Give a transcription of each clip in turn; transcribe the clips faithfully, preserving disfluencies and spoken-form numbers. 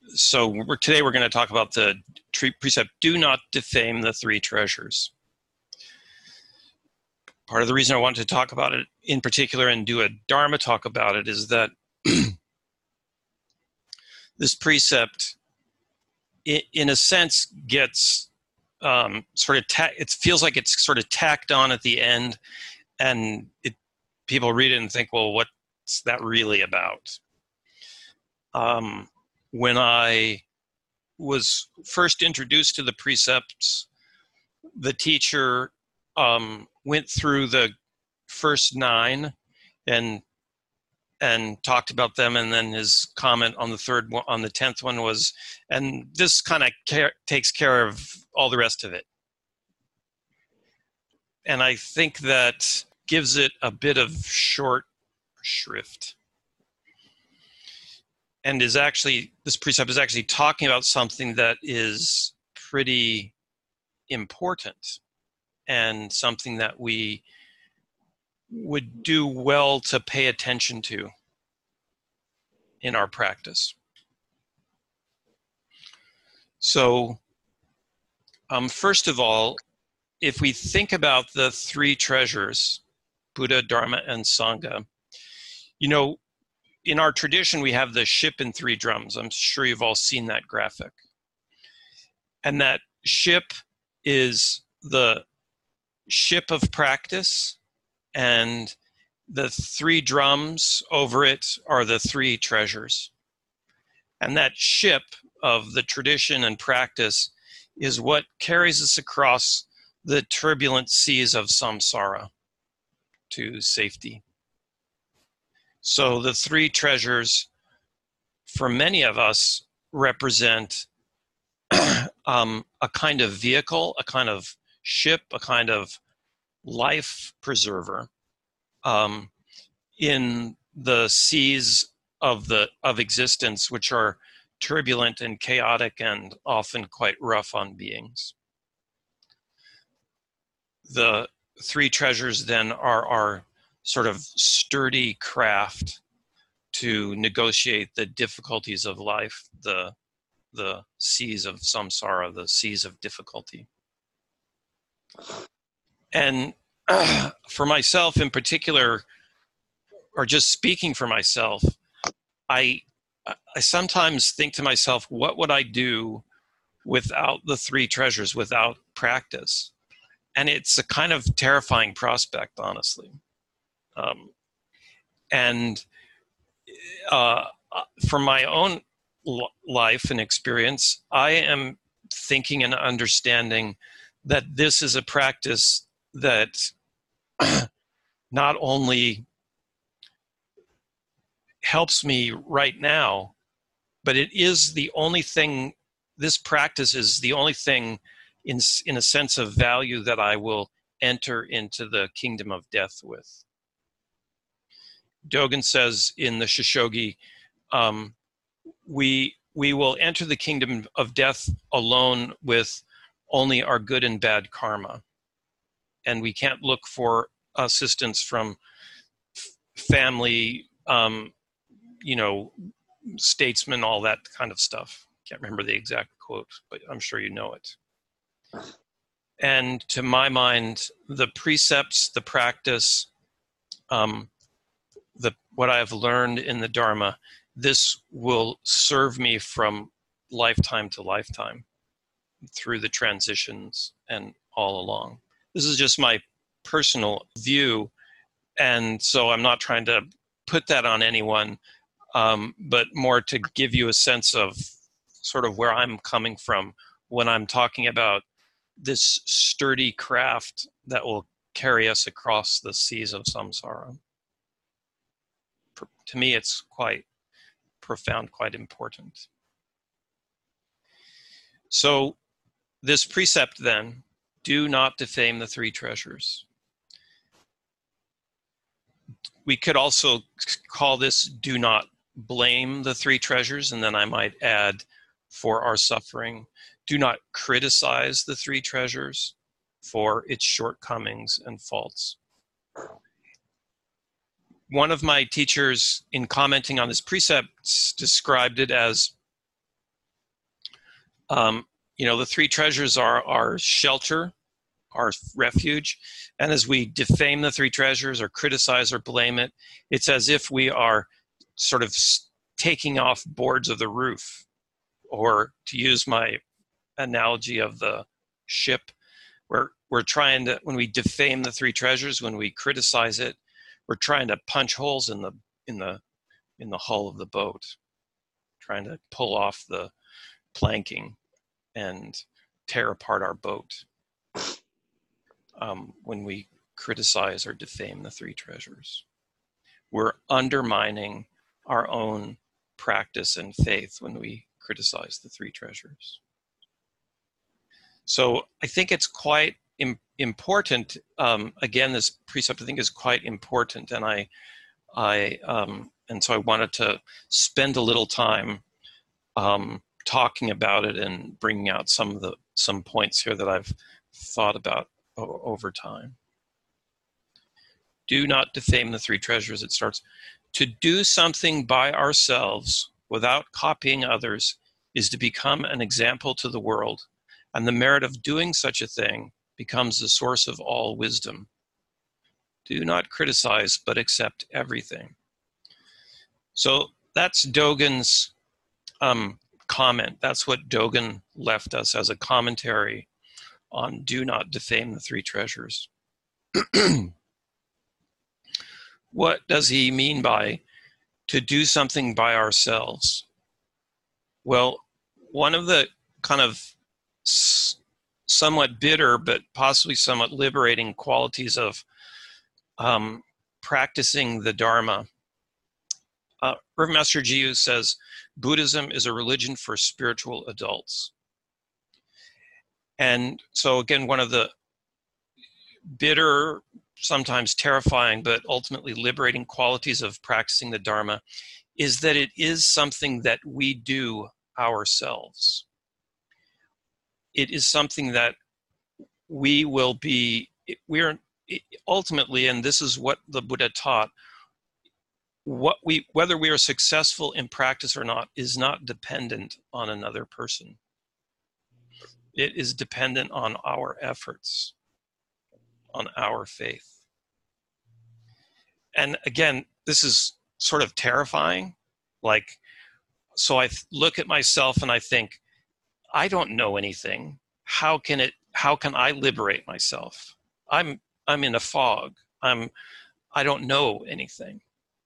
so we're, today we're going to talk about the precept, do not defame the three treasures. Part of the reason I wanted to talk about it in particular and do a Dharma talk about it is that this precept, in, in a sense, gets um, sort of, ta- it feels like it's sort of tacked on at the end, and it, people read it and think, well, what's that really about? Um, when I was first introduced to the precepts, the teacher um, went through the first nine and and talked about them, and then his comment on the third one, on the tenth one was, and this kind of care, takes care of all the rest of it. And I think that gives it a bit of short shrift. And is actually, this precept is actually talking about something that is pretty important and something that we would do well to pay attention to in our practice. So, um, first of all, if we think about the three treasures, Buddha, Dharma, and Sangha, you know, in our tradition, we have the ship and three drums. I'm sure you've all seen that graphic. And that ship is the ship of practice, and the three drums over it are the three treasures. And that ship of the tradition and practice is what carries us across the turbulent seas of samsara to safety. So the three treasures, for many of us, represent um, a kind of vehicle, a kind of ship, a kind of life preserver um, in the seas of the of existence, which are turbulent and chaotic and often quite rough on beings. The three treasures then are our sort of sturdy craft to negotiate the difficulties of life, the the seas of samsara, the seas of difficulty. And uh, for myself in particular, or just speaking for myself, I I sometimes think to myself, what would I do without the three treasures, without practice? And it's a kind of terrifying prospect, honestly. Um, and uh, for my own l- life and experience, I am thinking and understanding that this is a practice that not only helps me right now, but it is the only thing, this practice is the only thing in, in a sense of value that I will enter into the kingdom of death with. Dogen says in the Shishogi, um, we, we will enter the kingdom of death alone with only our good and bad karma. And we can't look for assistance from f- family, um, you know, statesmen, all that kind of stuff. Can't remember the exact quote, but I'm sure you know it. And to my mind, the precepts, the practice, um, the what I have learned in the Dharma, this will serve me from lifetime to lifetime through the transitions and all along. This is just my personal view, and so I'm not trying to put that on anyone, um, but more to give you a sense of sort of where I'm coming from when I'm talking about this sturdy craft that will carry us across the seas of samsara. To me, it's quite profound, quite important. So this precept then, do not defame the three treasures. We could also call this, do not blame the three treasures, and then I might add, for our suffering. Do not criticize the three treasures for its shortcomings and faults. One of my teachers, in commenting on this precept, described it as Um, you know, the three treasures are our shelter, our refuge. And as we defame the three treasures or criticize or blame it, it's as if we are sort of taking off boards of the roof. Or to use my analogy of the ship, we're, we're trying to, when we defame the three treasures, when we criticize it, we're trying to punch holes in the, in the, in the hull of the boat, trying to pull off the planking and tear apart our boat. Um, when we criticize or defame the three treasures, we're undermining our own practice and faith when we criticize the three treasures. So I think it's quite im- important. Um, again, this precept I think is quite important, and I, I, um, and so I wanted to spend a little time um, talking about it and bringing out some of the some points here that I've thought about o- over time. Do not defame the three treasures. It starts, to do something by ourselves without copying others is to become an example to the world, and the merit of doing such a thing becomes the source of all wisdom. Do not criticize, but accept everything. So that's Dogen's um, comment. That's what Dogen left us as a commentary on do not defame the three treasures. What does he mean by to do something by ourselves? Well, one of the kind of s- somewhat bitter but possibly somewhat liberating qualities of um, practicing the Dharma, uh, Reverend Master Jiyu says, Buddhism is a religion for spiritual adults. And so again, one of the bitter, sometimes terrifying, but ultimately liberating qualities of practicing the Dharma is that it is something that we do ourselves. It is something that we will be, we're ultimately, and this is what the Buddha taught, what we, whether we are successful in practice or not is not dependent on another person. It is dependent on our efforts, on our faith. And again, this is sort of terrifying. Like, so I look at myself and I think, I don't know anything. How can it, how can I liberate myself? I'm, I'm in a fog. I'm, I don't know anything.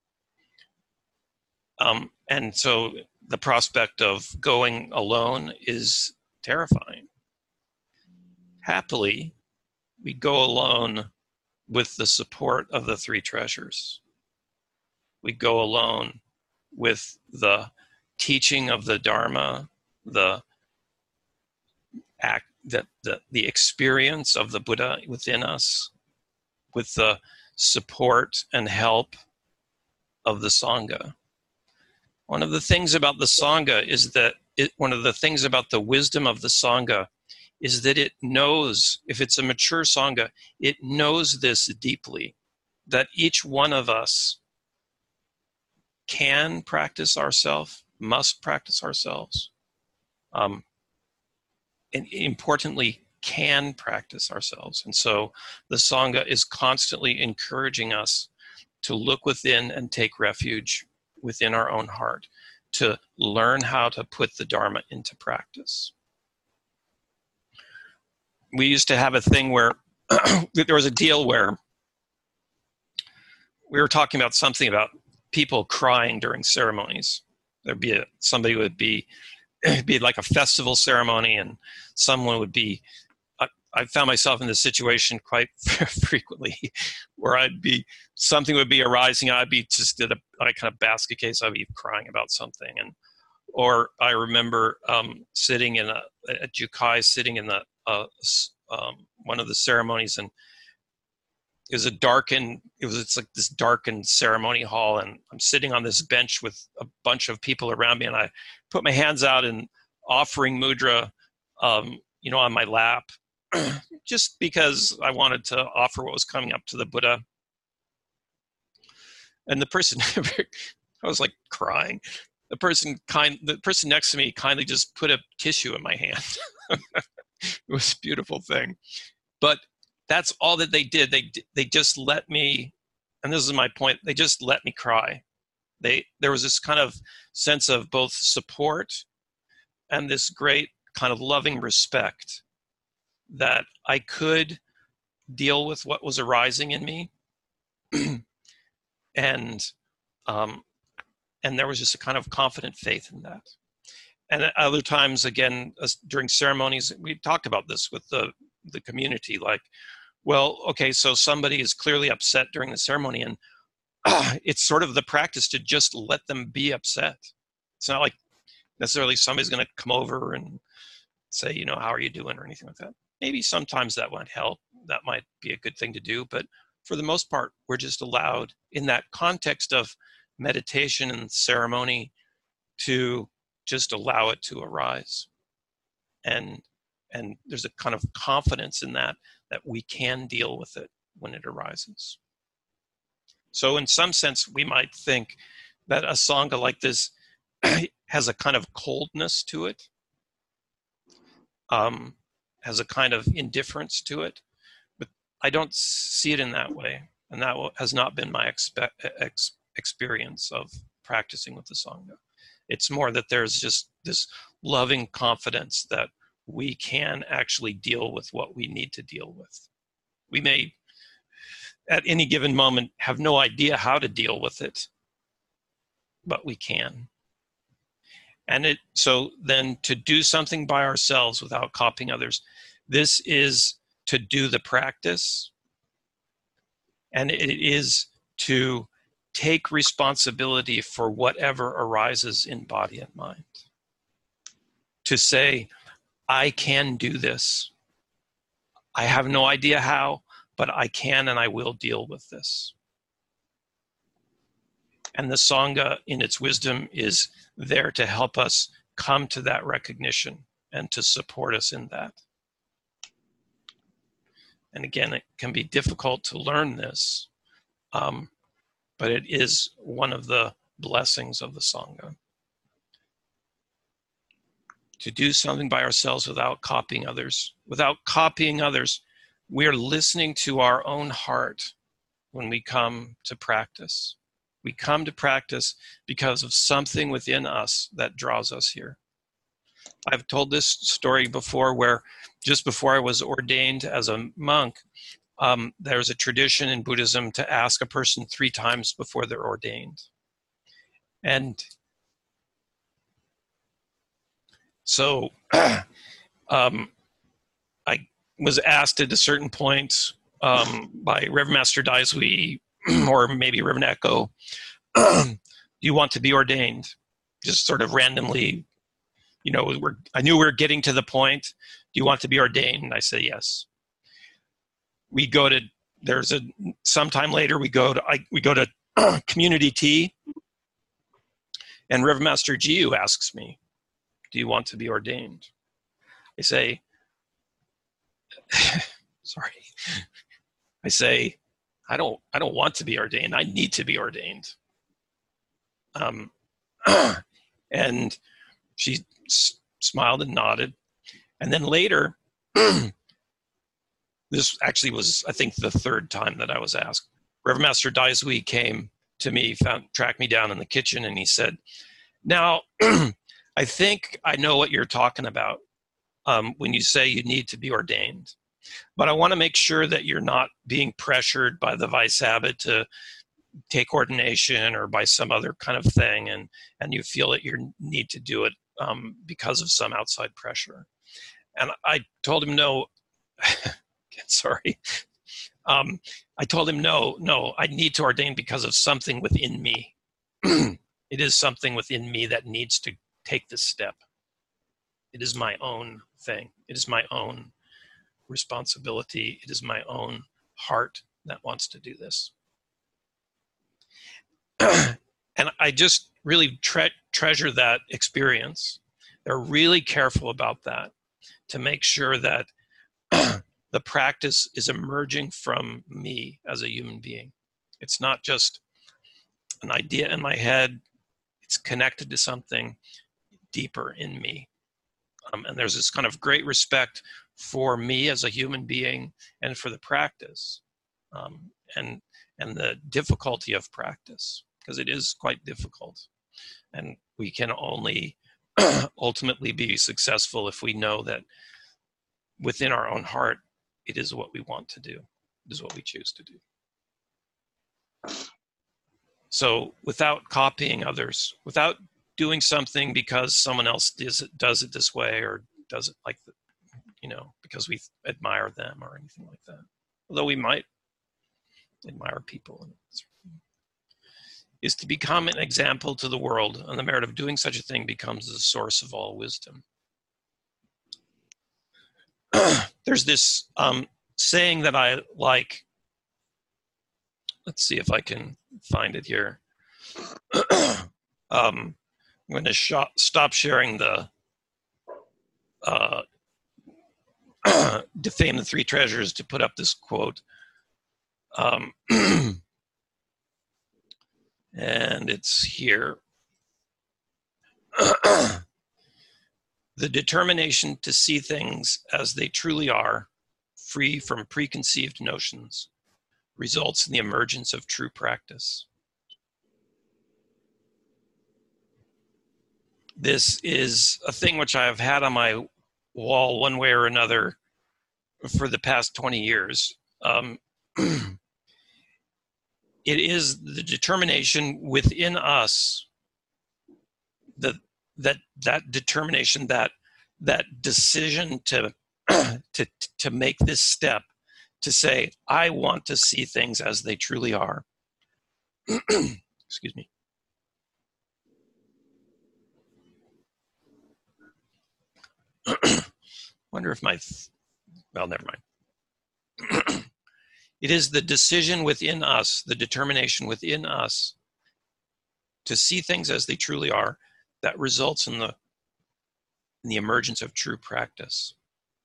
Um, and so the prospect of going alone is terrifying. Happily, we go alone with the support of the three treasures. We go alone with the teaching of the Dharma, the act, the, the, the experience of the Buddha within us, with the support and help of the Sangha. One of the things about the Sangha is that it, one of the things about the wisdom of the Sangha is that it knows, if it's a mature Sangha, it knows this deeply, that each one of us can practice ourselves, must practice ourselves, um, and importantly, can practice ourselves. And so the Sangha is constantly encouraging us to look within and take refuge within our own heart, to learn how to put the Dharma into practice. We used to have a thing where there was a deal where we were talking about something about people crying during ceremonies. There'd be a, somebody would be, it'd be like a festival ceremony, and someone would be, I, I found myself in this situation quite frequently where I'd be, something would be arising, I'd be just at a like kind of basket case, I'd be crying about something. And, or I remember um, sitting in a, at Jukai, sitting in the, uh, um, one of the ceremonies, and it was a darkened, it was, it's like this darkened ceremony hall, and I'm sitting on this bench with a bunch of people around me, and I put my hands out and offering mudra, um, you know, on my lap, just because I wanted to offer what was coming up to the Buddha. And the person, I was like crying, the person kind the person next to me kindly just put a tissue in my hand. It was a beautiful thing. But that's all that they did. They they just let me, and this is my point, they just let me cry. They there was this kind of sense of both support and this great kind of loving respect that I could deal with what was arising in me. and um, and there was just a kind of confident faith in that. And at other times, again, uh, during ceremonies, we talked about this with the, the community, like, well, okay, so somebody is clearly upset during the ceremony, and uh, it's sort of the practice to just let them be upset. It's not like necessarily somebody's going to come over and say, you know, how are you doing or anything like that. Maybe sometimes that might help. That might be a good thing to do. But for the most part, we're just allowed in that context of meditation and ceremony to just allow it to arise. And and there's a kind of confidence in that, that we can deal with it when it arises. So in some sense, we might think that a Sangha like this has a kind of coldness to it, um, has a kind of indifference to it, but I don't see it in that way. And that has not been my expe- ex- experience of practicing with the Sangha. It's more that there's just this loving confidence that we can actually deal with what we need to deal with. We may, at any given moment, have no idea how to deal with it, but we can. And it so then to do something by ourselves without copying others, this is to do the practice, and it is to take responsibility for whatever arises in body and mind. To say, I can do this. I have no idea how, but I can and I will deal with this. And the Sangha, in its wisdom, is there to help us come to that recognition and to support us in that. And again, it can be difficult to learn this, um, but it is one of the blessings of the Sangha. To do something by ourselves without copying others. Without copying others, we are listening to our own heart when we come to practice. We come to practice because of something within us that draws us here. I've told this story before where just before I was ordained as a monk, um, there's a tradition in Buddhism to ask a person three times before they're ordained. And so um, I was asked at a certain point um, by Reverend Master Daisui or maybe Reverend Echo, do you want to be ordained? Just sort of randomly, you know, we're, I knew we were getting to the point. Do you want to be ordained? And I said, yes. We go to, there's a, sometime later we go to, I, we go to community tea, and Reverend Master Jiu asks me, do you want to be ordained? I say, sorry. I say, I don't, I don't want to be ordained. I need to be ordained. Um, and she s- smiled and nodded. And then later, this actually was, I think, the third time that I was asked. Reverend Master Daisui came to me, found, tracked me down in the kitchen, and he said, now, I think I know what you're talking about um, when you say you need to be ordained. But I want to make sure that you're not being pressured by the Vice Abbot to take ordination or by some other kind of thing, and, and you feel that you need to do it um, because of some outside pressure. And I told him no. Sorry. Um, I told him no, no, I need to ordain because of something within me. It is something within me that needs to take this step. It is my own thing. It is my own responsibility. It is my own heart that wants to do this. And I just really tre- treasure that experience. They're really careful about that to make sure that the practice is emerging from me as a human being. It's not just an idea in my head. It's it's connected to something deeper in me. Um, and there's this kind of great respect for me as a human being and for the practice, um, and and the difficulty of practice, because it is quite difficult. And we can only ultimately be successful if we know that within our own heart, it is what we want to do. It is what we choose to do. So without copying others, without doing something because someone else does it, does it this way, or does it like, the, you know, because we admire them or anything like that. Although we might admire people, is to become an example to the world, and the merit of doing such a thing becomes the source of all wisdom. There's this um, saying that I like. Let's see if I can find it here. um, I'm going to sh stop sharing the uh, Defame the Three Treasures to put up this quote. Um, and it's here. The determination to see things as they truly are, free from preconceived notions, results in the emergence of true practice. This is a thing which I've had on my wall one way or another for the past twenty years. Um, it is the determination within us, that that that determination, that that decision to to to make this step, to say, I want to see things as they truly are. Excuse me. Wonder if my, well, never mind. It is the decision within us, the determination within us to see things as they truly are, that results in the, in the emergence of true practice.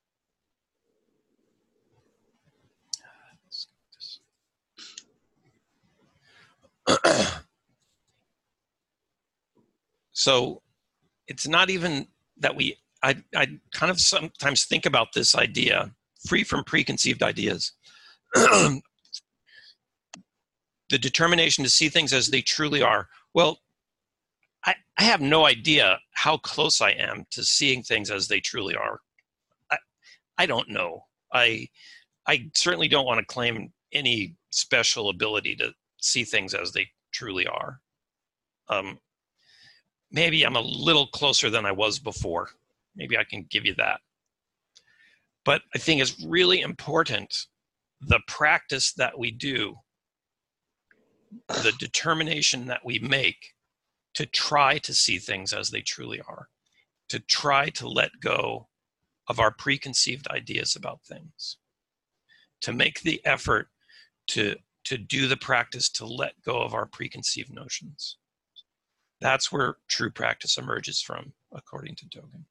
So it's not even that we, I, I kind of sometimes think about this idea, free from preconceived ideas. The determination to see things as they truly are. Well, I, I have no idea how close I am to seeing things as they truly are. I, I don't know. I, I certainly don't want to claim any special ability to see things as they truly are. Um, maybe I'm a little closer than I was before. Maybe I can give you that. But I think it's really important, the practice that we do, the determination that we make to try to see things as they truly are, to try to let go of our preconceived ideas about things, to make the effort to, to do the practice to let go of our preconceived notions. That's where true practice emerges from, according to Dogen.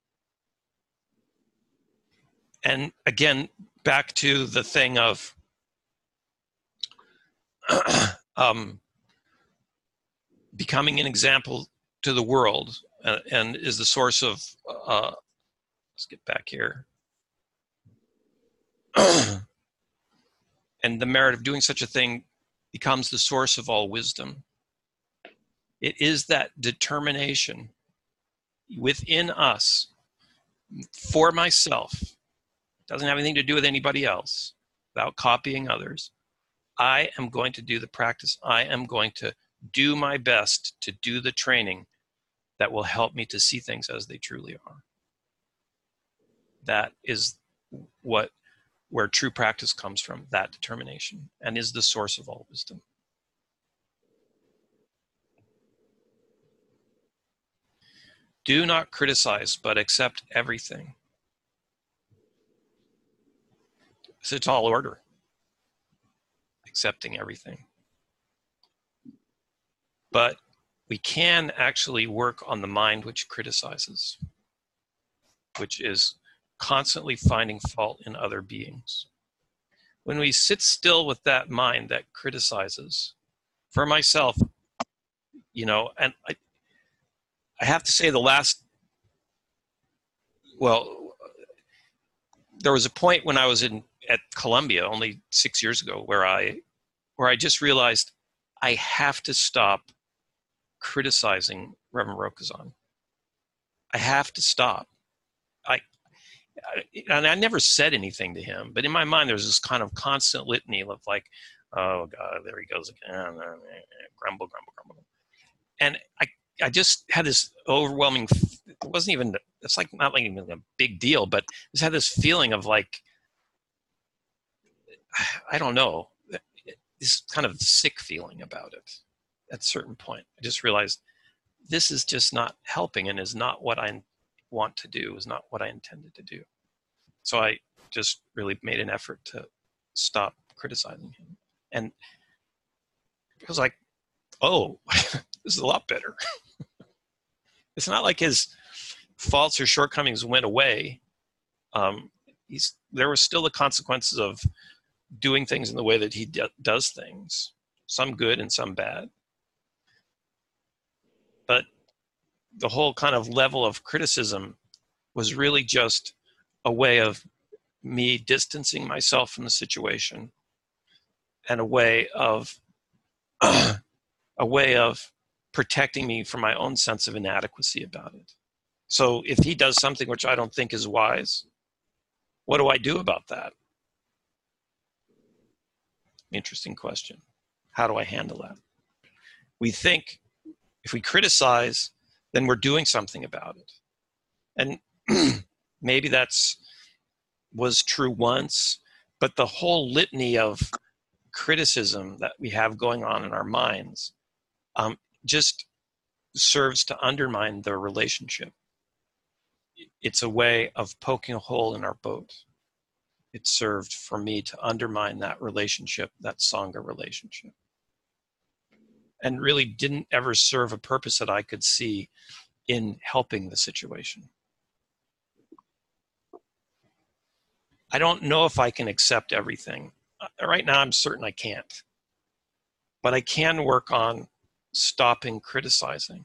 And again, back to the thing of um, becoming an example to the world, uh, and is the source of, uh, let's get back here. And the merit of doing such a thing becomes the source of all wisdom. It is that determination within us, for myself, doesn't have anything to do with anybody else, without copying others. I am going to do the practice. I am going to do my best to do the training that will help me to see things as they truly are. That is what, where true practice comes from, that determination, and is the source of all wisdom. Do not criticize, but accept everything. It's a tall order, accepting everything. But we can actually work on the mind which criticizes, which is constantly finding fault in other beings. When we sit still with that mind that criticizes, for myself, you know, and I, I have to say the last, well, there was a point when I was in at Columbia only six years ago where I where I just realized I have to stop criticizing Reverend Rokuzan. I have to stop. I, I and I never said anything to him, but in my mind there's this kind of constant litany of like, oh God, there he goes again, grumble, grumble, grumble, and I I just had this overwhelming. It wasn't even. It's like not like even a big deal, but I just had this feeling of like, I don't know, this kind of sick feeling about it. At a certain point, I just realized this is just not helping and is not what I want to do, is not what I intended to do. So I just really made an effort to stop criticizing him. And it was like, oh, this is a lot better. It's not like his faults or shortcomings went away. Um, he's there were still the consequences of doing things in the way that he d- does things, some good and some bad. But the whole kind of level of criticism was really just a way of me distancing myself from the situation, and a way of a way of protecting me from my own sense of inadequacy about it. So if he does something which I don't think is wise, what do I do about that? Interesting question. How do I handle that? We think if we criticize, then we're doing something about it. And maybe that's was true once, but the whole litany of criticism that we have going on in our minds um, just serves to undermine the relationship. It's a way of poking a hole in our boat. It served for me to undermine that relationship, that Sangha relationship, and really didn't ever serve a purpose that I could see in helping the situation. I don't know if I can accept everything. Right now, I'm certain I can't. But I can work on stopping criticizing.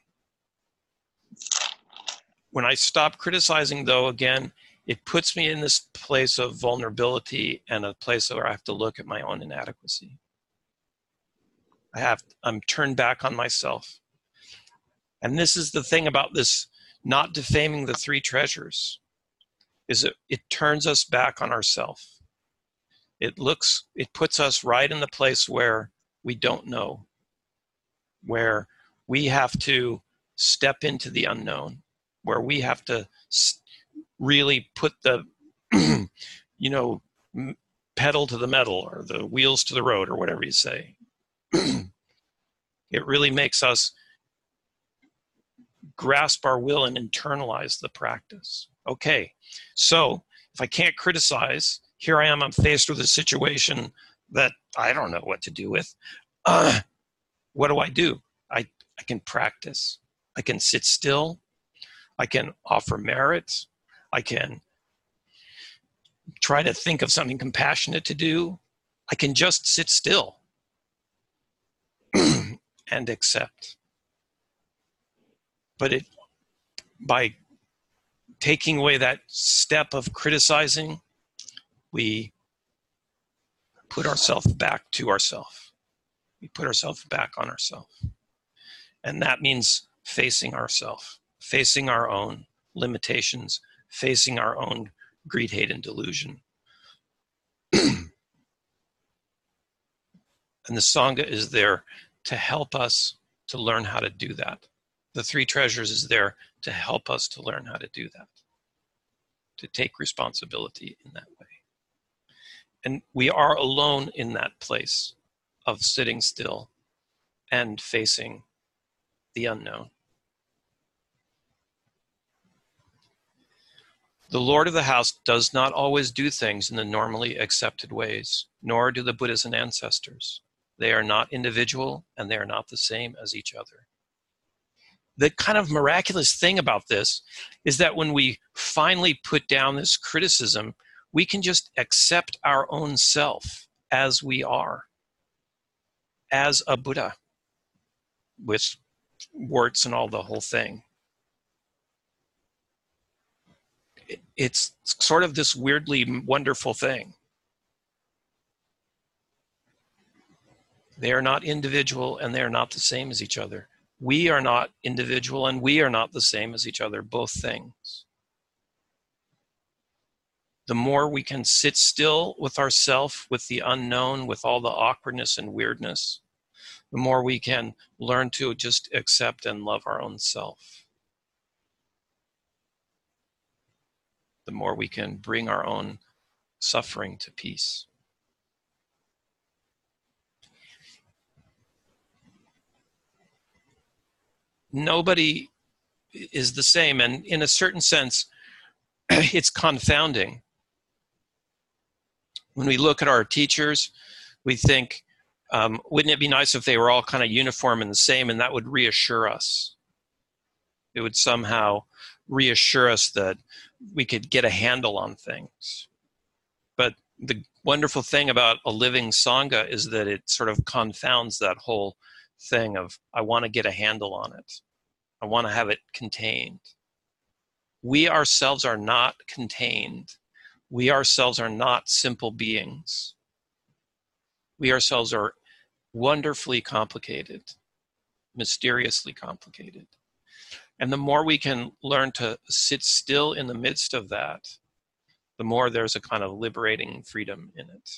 When I stop criticizing, though, again, it puts me in this place of vulnerability and a place where I have to look at my own inadequacy. I have, I'm turned back on myself. And this is the thing about this not defaming the three treasures, is it, it turns us back on ourselves. It looks, it puts us right in the place where we don't know, where we have to step into the unknown, where we have to really put the, you know, pedal to the metal or the wheels to the road or whatever you say. It really makes us grasp our will and internalize the practice. Okay, so if I can't criticize, here I am, I'm faced with a situation that I don't know what to do with. Uh, what do I do? I, I can practice. I can sit still. I can offer merit. I can try to think of something compassionate to do. I can just sit still and accept. But it, by taking away that step of criticizing, we put ourselves back to ourselves. We put ourselves back on ourselves. And that means facing ourselves, facing our own limitations, facing our own greed, hate, and delusion. And the Sangha is there to help us to learn how to do that. The three treasures is there to help us to learn how to do that, to take responsibility in that way. And we are alone in that place of sitting still and facing the unknown. The Lord of the house does not always do things in the normally accepted ways, nor do the Buddhas and ancestors. They are not individual, and they are not the same as each other. The kind of miraculous thing about this is that when we finally put down this criticism, we can just accept our own self as we are, as a Buddha, with warts and all the whole thing. it's sort of this weirdly wonderful thing. They are not individual and they are not the same as each other. We are not individual and we are not the same as each other, both things. The more we can sit still with ourself, with the unknown, with all the awkwardness and weirdness, the more we can learn to just accept and love our own self. The more we can bring our own suffering to peace. Nobody is the same, and in a certain sense, it's confounding. When we look at our teachers, we think, um, wouldn't it be nice if they were all kind of uniform and the same, and that would reassure us? It would somehow reassure us that we could get a handle on things. But the wonderful thing about a living Sangha is that it sort of confounds that whole thing of, I want to get a handle on it. I want to have it contained. We ourselves are not contained. We ourselves are not simple beings. We ourselves are wonderfully complicated, mysteriously complicated. And the more we can learn to sit still in the midst of that, the more there's a kind of liberating freedom in it.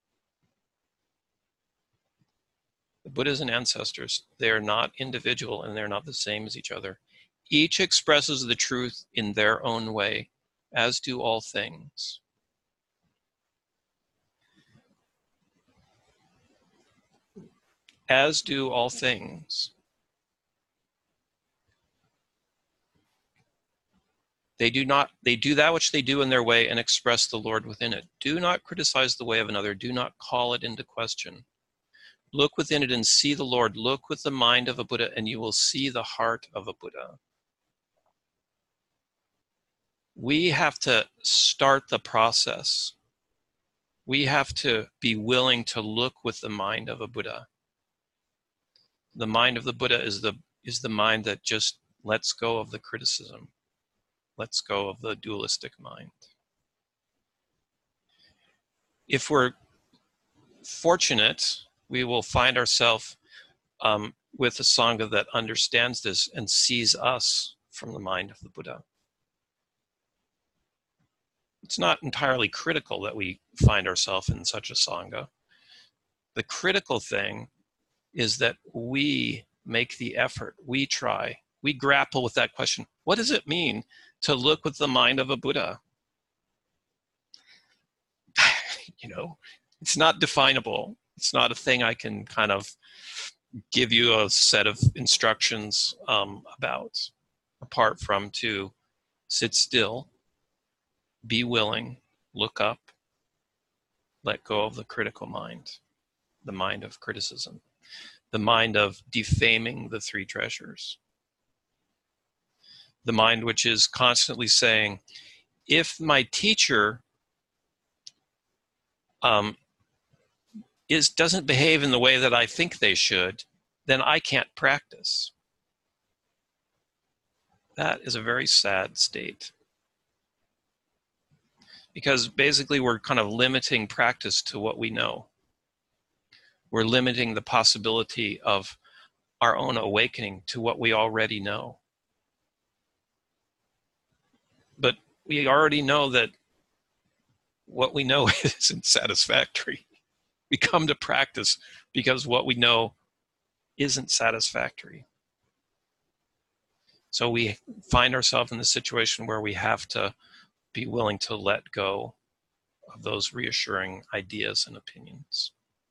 The Buddhas and ancestors, they are not individual and they're not the same as each other. Each expresses the truth in their own way, as do all things. As do all things. They do not, they do that which they do in their way and express the Lord within it. Do not criticize the way of another. Do not call it into question. Look within it and see the Lord. Look with the mind of a Buddha and you will see the heart of a Buddha. We have to start the process. We have to be willing to look with the mind of a Buddha. The mind of the Buddha is the, is the mind that just lets go of the criticism, lets go of the dualistic mind. If we're fortunate, we will find ourselves um, with a Sangha that understands this and sees us from the mind of the Buddha. It's not entirely critical that we find ourselves in such a Sangha. The critical thing is that we make the effort, we try, we grapple with that question. What does it mean to look with the mind of a Buddha? You know, it's not definable. It's not a thing I can kind of give you a set of instructions um, about, apart from to sit still, be willing, look up, let go of the critical mind, the mind of criticism, the mind of defaming the three treasures, the mind which is constantly saying, if my teacher um, is doesn't behave in the way that I think they should, then I can't practice. That is a very sad state. Because basically we're kind of limiting practice to what we know. We're limiting the possibility of our own awakening to what we already know. But we already know that what we know isn't satisfactory. We come to practice because what we know isn't satisfactory. So we find ourselves in the situation where we have to be willing to let go of those reassuring ideas and opinions.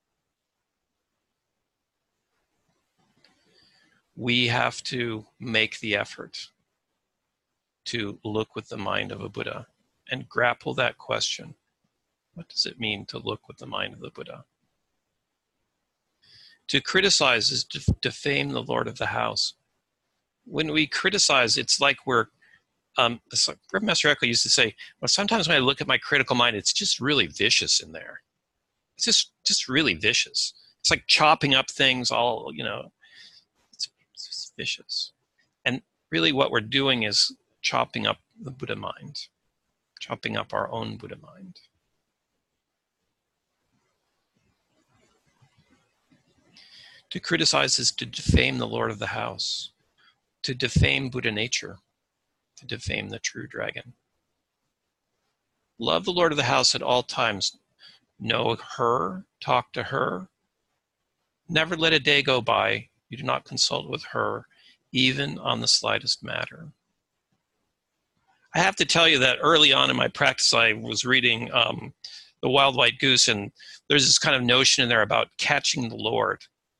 We have to make the effort to look with the mind of a Buddha and grapple that question. What does it mean to look with the mind of the Buddha? To criticize is to defame the Lord of the house. When we criticize, it's like we're, um, like Master Eckhart used to say, well, sometimes when I look at my critical mind, it's just really vicious in there. It's just, just really vicious. It's like chopping up things all, you know, it's, it's just vicious. And really what we're doing is chopping up the Buddha mind. chopping up our own Buddha mind. To criticize is to defame the Lord of the house, to defame Buddha nature, to defame the true dragon. Love the Lord of the house at all times. Know her, talk to her. Never let a day go by you do not consult with her, even on the slightest matter. I have to tell you that early on in my practice, I was reading um, The Wild White Goose, and there's this kind of notion in there about catching the Lord.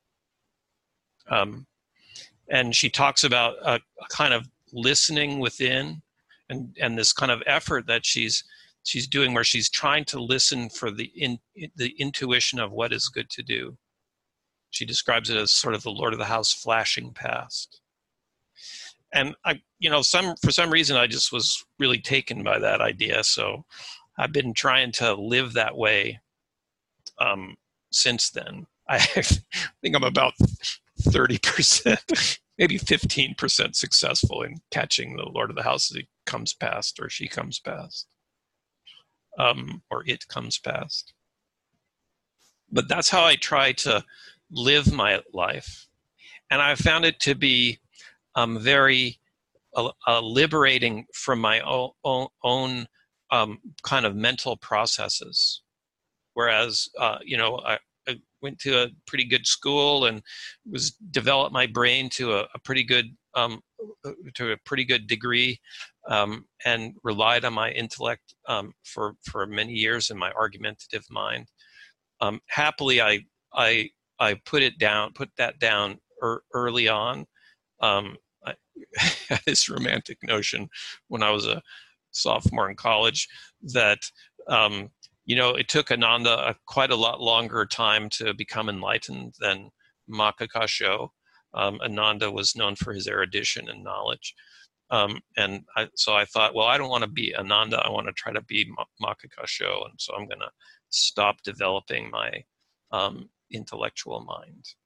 Um, and she talks about a, a kind of listening within, and, and this kind of effort that she's she's doing, where she's trying to listen for the in, the intuition of what is good to do. She describes it as sort of the Lord of the house flashing past. And I, you know, some for some reason I just was really taken by that idea. So I've been trying to live that way um, since then. I think I'm about thirty percent, maybe fifteen percent successful in catching the Lord of the house as he comes past, or she comes past, um, or it comes past. But that's how I try to live my life. And I found it to be um, very uh, uh, liberating from my own, own, own um, kind of mental processes. Whereas, uh, you know, I, I went to a pretty good school and was developed my brain to a, a pretty good um, to a pretty good degree, um, and relied on my intellect um, for for many years in my argumentative mind. Um, happily, I I I put it down, put that down er, early on. Um, I had this romantic notion when I was a sophomore in college that. Um, You know, it took Ananda a, quite a lot longer time to become enlightened than Maka Kasho. Um, Ananda was known for his erudition and knowledge. Um, and I, so I thought, well, I don't want to be Ananda. I want to try to be Maka Kasho. And so I'm going to stop developing my um, intellectual mind.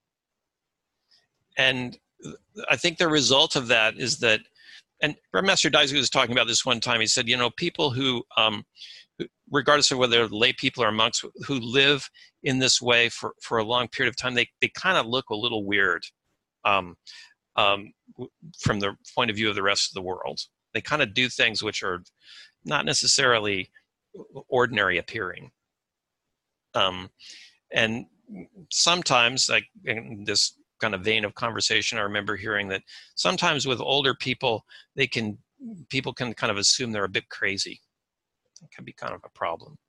And I think the result of that is that, and Master Daizu was talking about this one time, he said, you know, people who, um, regardless of whether they're lay people or monks who live in this way for, for a long period of time, they, they kind of look a little weird um, um, from the point of view of the rest of the world. They kind of do things which are not necessarily ordinary appearing. Um, and sometimes, like in this kind of vein of conversation, I remember hearing that sometimes with older people, they can people can kind of assume they're a bit crazy. It can be kind of a problem.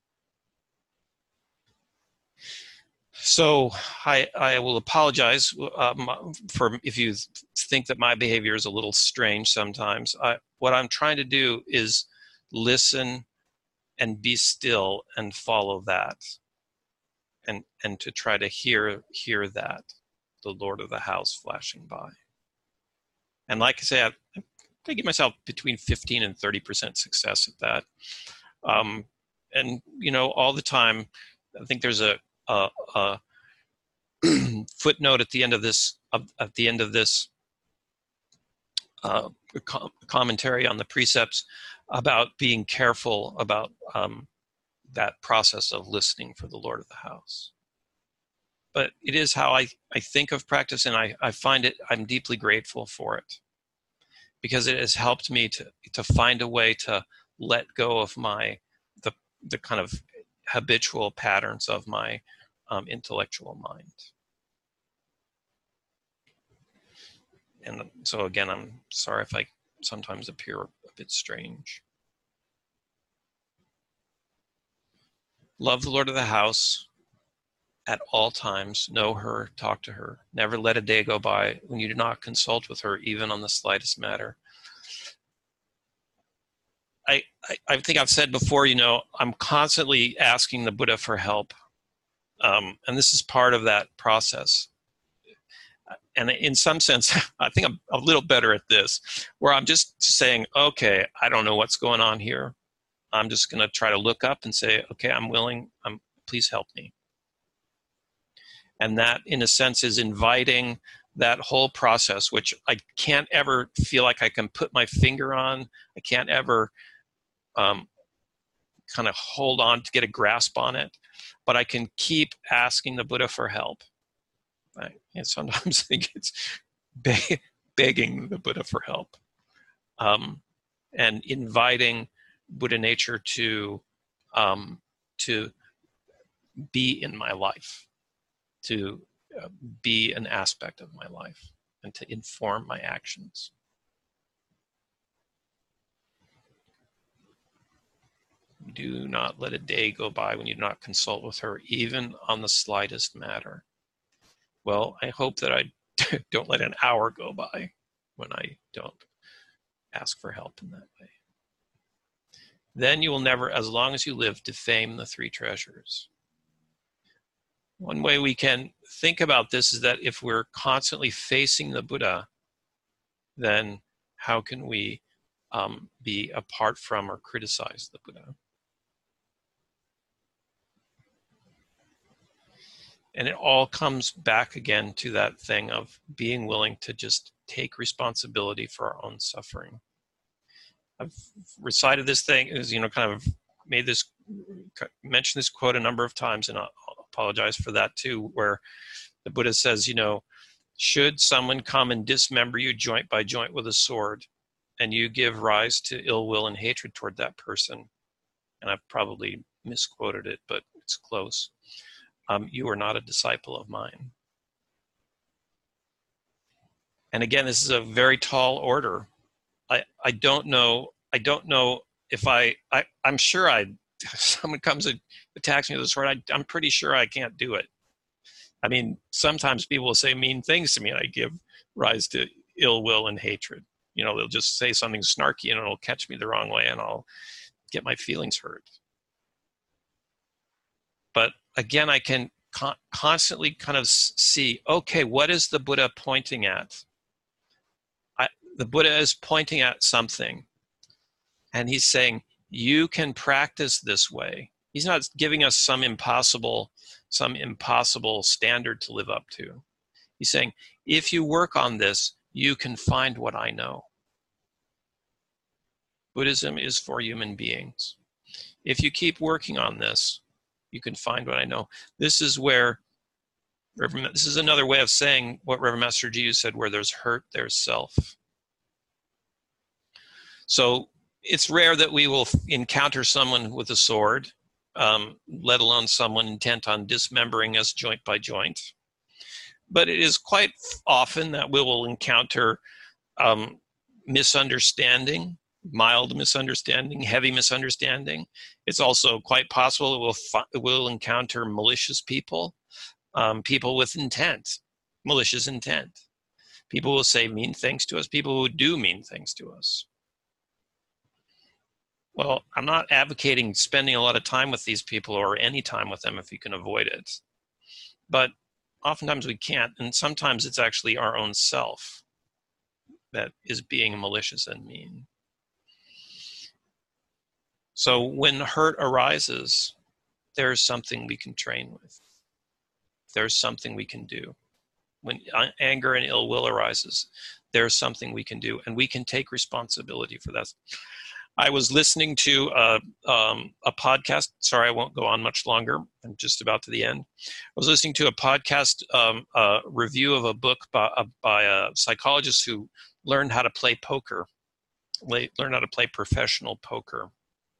So I, I will apologize um, for if you think that my behavior is a little strange sometimes. I, what I'm trying to do is listen and be still and follow that, and and to try to hear hear that, the Lord of the house flashing by. And like I say, I, I give myself between fifteen and thirty percent success at that. Um, and, you know, all the time, I think there's a, a, a footnote at the end of this, uh, at the end of this uh, com commentary on the precepts about being careful about um, that process of listening for the Lord of the house. But it is how I, I think of practice, and I, I find it, I'm deeply grateful for it, because it has helped me to, to find a way to let go of my the the kind of habitual patterns of my um, intellectual mind. And so again, I'm sorry if I sometimes appear a bit strange. Love the Lord of the house at all times. Know her, talk to her. Never let a day go by when you do not consult with her, even on the slightest matter. I, I, I think I've said before, you know, I'm constantly asking the Buddha for help. Um, and this is part of that process. And in some sense, I think I'm a little better at this, where I'm just saying, okay, I don't know what's going on here. I'm just going to try to look up and say, okay, I'm willing, I'm, please help me. And that, in a sense, is inviting that whole process, which I can't ever feel like I can put my finger on. I can't ever Um, kind of hold on to get a grasp on it, but I can keep asking the Buddha for help. I, and sometimes I think it's be- begging the Buddha for help, um, and inviting Buddha nature to um, to be in my life, to uh, be an aspect of my life, and to inform my actions. Do not let a day go by when you do not consult with her, even on the slightest matter. Well, I hope that I don't let an hour go by when I don't ask for help in that way. Then you will never, as long as you live, defame the three treasures. One way we can think about this is that if we're constantly facing the Buddha, then how can we um, be apart from or criticize the Buddha? And it all comes back again to that thing of being willing to just take responsibility for our own suffering. I've recited this thing, is you know, kind of made this, mentioned this quote a number of times, and I'll apologize for that too, where the Buddha says, you know, should someone come and dismember you joint by joint with a sword, and you give rise to ill will and hatred toward that person, and I've probably misquoted it, but it's close, um, you are not a disciple of mine. And again, this is a very tall order. I, I don't know, I don't know if I, I I'm sure I, if someone comes and attacks me with a sword, I, I'm pretty sure I can't do it. I mean, sometimes people will say mean things to me and I give rise to ill will and hatred. You know, they'll just say something snarky and it'll catch me the wrong way and I'll get my feelings hurt. But again, I can con- constantly kind of see, okay, what is the Buddha pointing at? I, the Buddha is pointing at something and he's saying, you can practice this way. He's not giving us some impossible, some impossible standard to live up to. He's saying, if you work on this, you can find what I know. Buddhism is for human beings. If you keep working on this, you can find what I know. This is where, this is another way of saying what Reverend Master Jiyu said, where there's hurt, there's self. So it's rare that we will encounter someone with a sword, um, let alone someone intent on dismembering us joint by joint. But it is quite often that we will encounter um, misunderstanding, mild misunderstanding, heavy misunderstanding. It's also quite possible that we'll, fi- we'll encounter malicious people, um, people with intent, malicious intent. People will say mean things to us, people who do mean things to us. Well, I'm not advocating spending a lot of time with these people or any time with them if you can avoid it. But oftentimes we can't, and sometimes it's actually our own self that is being malicious and mean. So when hurt arises, there's something we can train with. There's something we can do. When anger and ill will arises, there's something we can do, and we can take responsibility for that. I was listening to a, um, a podcast. Sorry, I won't go on much longer. I'm just about to the end. I was listening to a podcast um, a review of a book by, uh, by a psychologist who learned how to play poker, learned how to play professional poker.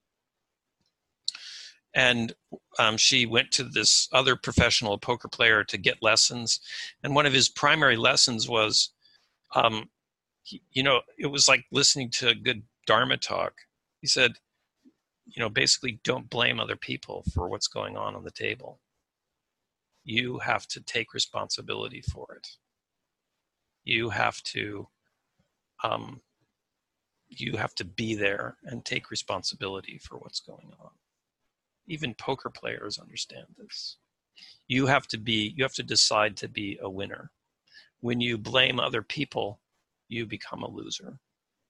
And um, she went to this other professional poker player to get lessons. And one of his primary lessons was, um, he, you know, it was like listening to a good Dharma talk. He said, you know, basically don't blame other people for what's going on on the table. You have to take responsibility for it. You have to, um, you have to be there and take responsibility for what's going on. Even poker players understand this. You have to be, you have to decide to be a winner. When you blame other people, you become a loser.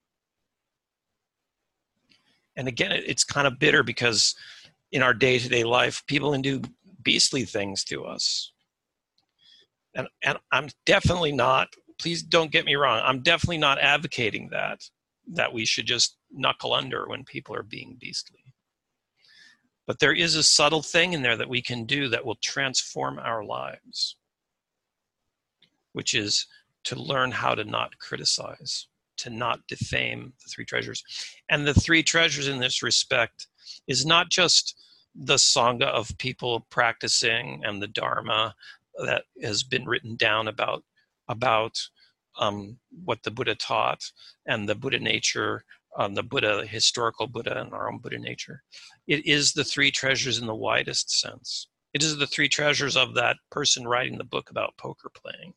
And again, it's kind of bitter because in our day-to-day life, people can do beastly things to us. And, and I'm definitely not, please don't get me wrong, I'm definitely not advocating that, that we should just knuckle under when people are being beastly. But there is a subtle thing in there that we can do that will transform our lives, which is to learn how to not criticize, to not defame the three treasures. And the three treasures in this respect is not just the Sangha of people practicing and the Dharma that has been written down about, about um, what the Buddha taught and the Buddha nature, um, the Buddha, historical Buddha and our own Buddha nature. It is the three treasures in the widest sense. It is the three treasures of that person writing the book about poker playing.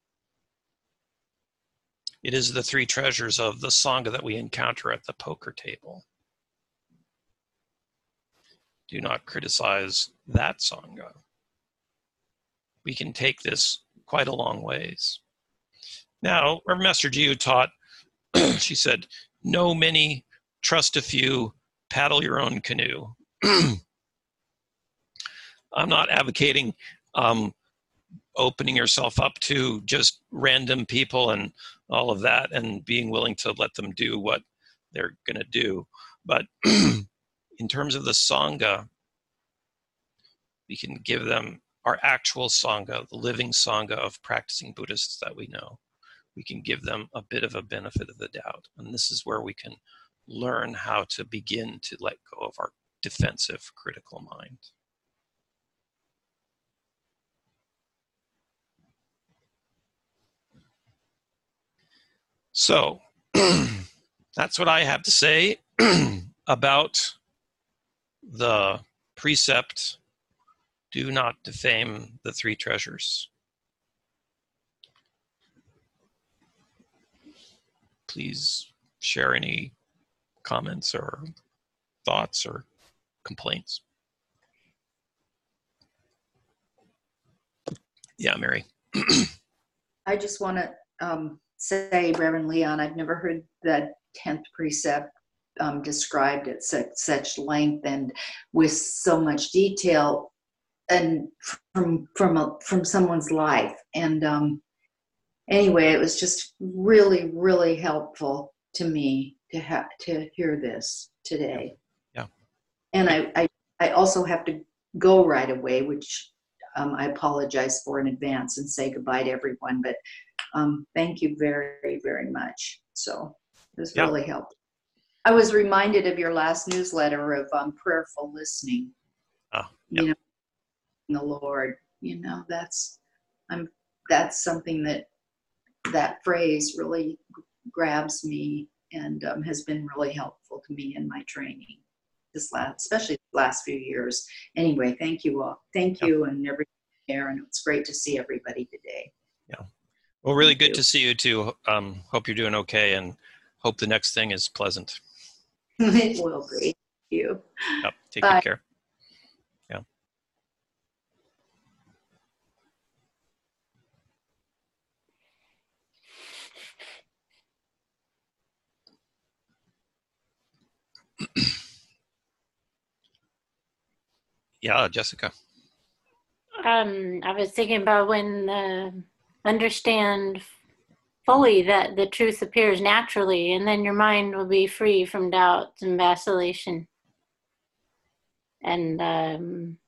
It is the three treasures of the Sangha that we encounter at the poker table. Do not criticize that Sangha. We can take this quite a long ways. Now, Reverend Master Jiyu taught, she said, know many, trust a few, paddle your own canoe. I'm not advocating um, opening yourself up to just random people and all of that and being willing to let them do what they're going to do. But in terms of the Sangha, we can give them our actual Sangha, the living Sangha of practicing Buddhists that we know. We can give them a bit of a benefit of the doubt. And this is where we can learn how to begin to let go of our defensive, critical mind. So that's what I have to say about the precept, do not defame the three treasures. Please share any comments or thoughts or complaints. Yeah, Mary. I just want to um, say, Reverend Leon, I've never heard that tenth precept um, described at such, such length and with so much detail, and from from a, from someone's life. And um, anyway, it was just really, really helpful to me to have to hear this today. Yeah. And I, I I also have to go right away, which um, I apologize for in advance and say goodbye to everyone. But um, thank you very, very much. So it was Yeah. really helpful. I was reminded of your last newsletter of um, prayerful listening. Oh, yeah. You know, the Lord. You know, that's I'm that's something that that phrase really grabs me and um, has been really helpful to me in my training this last, especially the last few years. Anyway, thank you all. Thank you yeah. and everything there, and it's great to see everybody today. Yeah. Well, really thank good you. to see you too. Um, hope you're doing okay, and hope the next thing is pleasant. It will be. Thank you. Yep. Take Bye. good care. Yeah. Yeah, Jessica. Um, I was thinking about when uh, understand fully that the truth appears naturally, and then your mind will be free from doubt and vacillation. And um,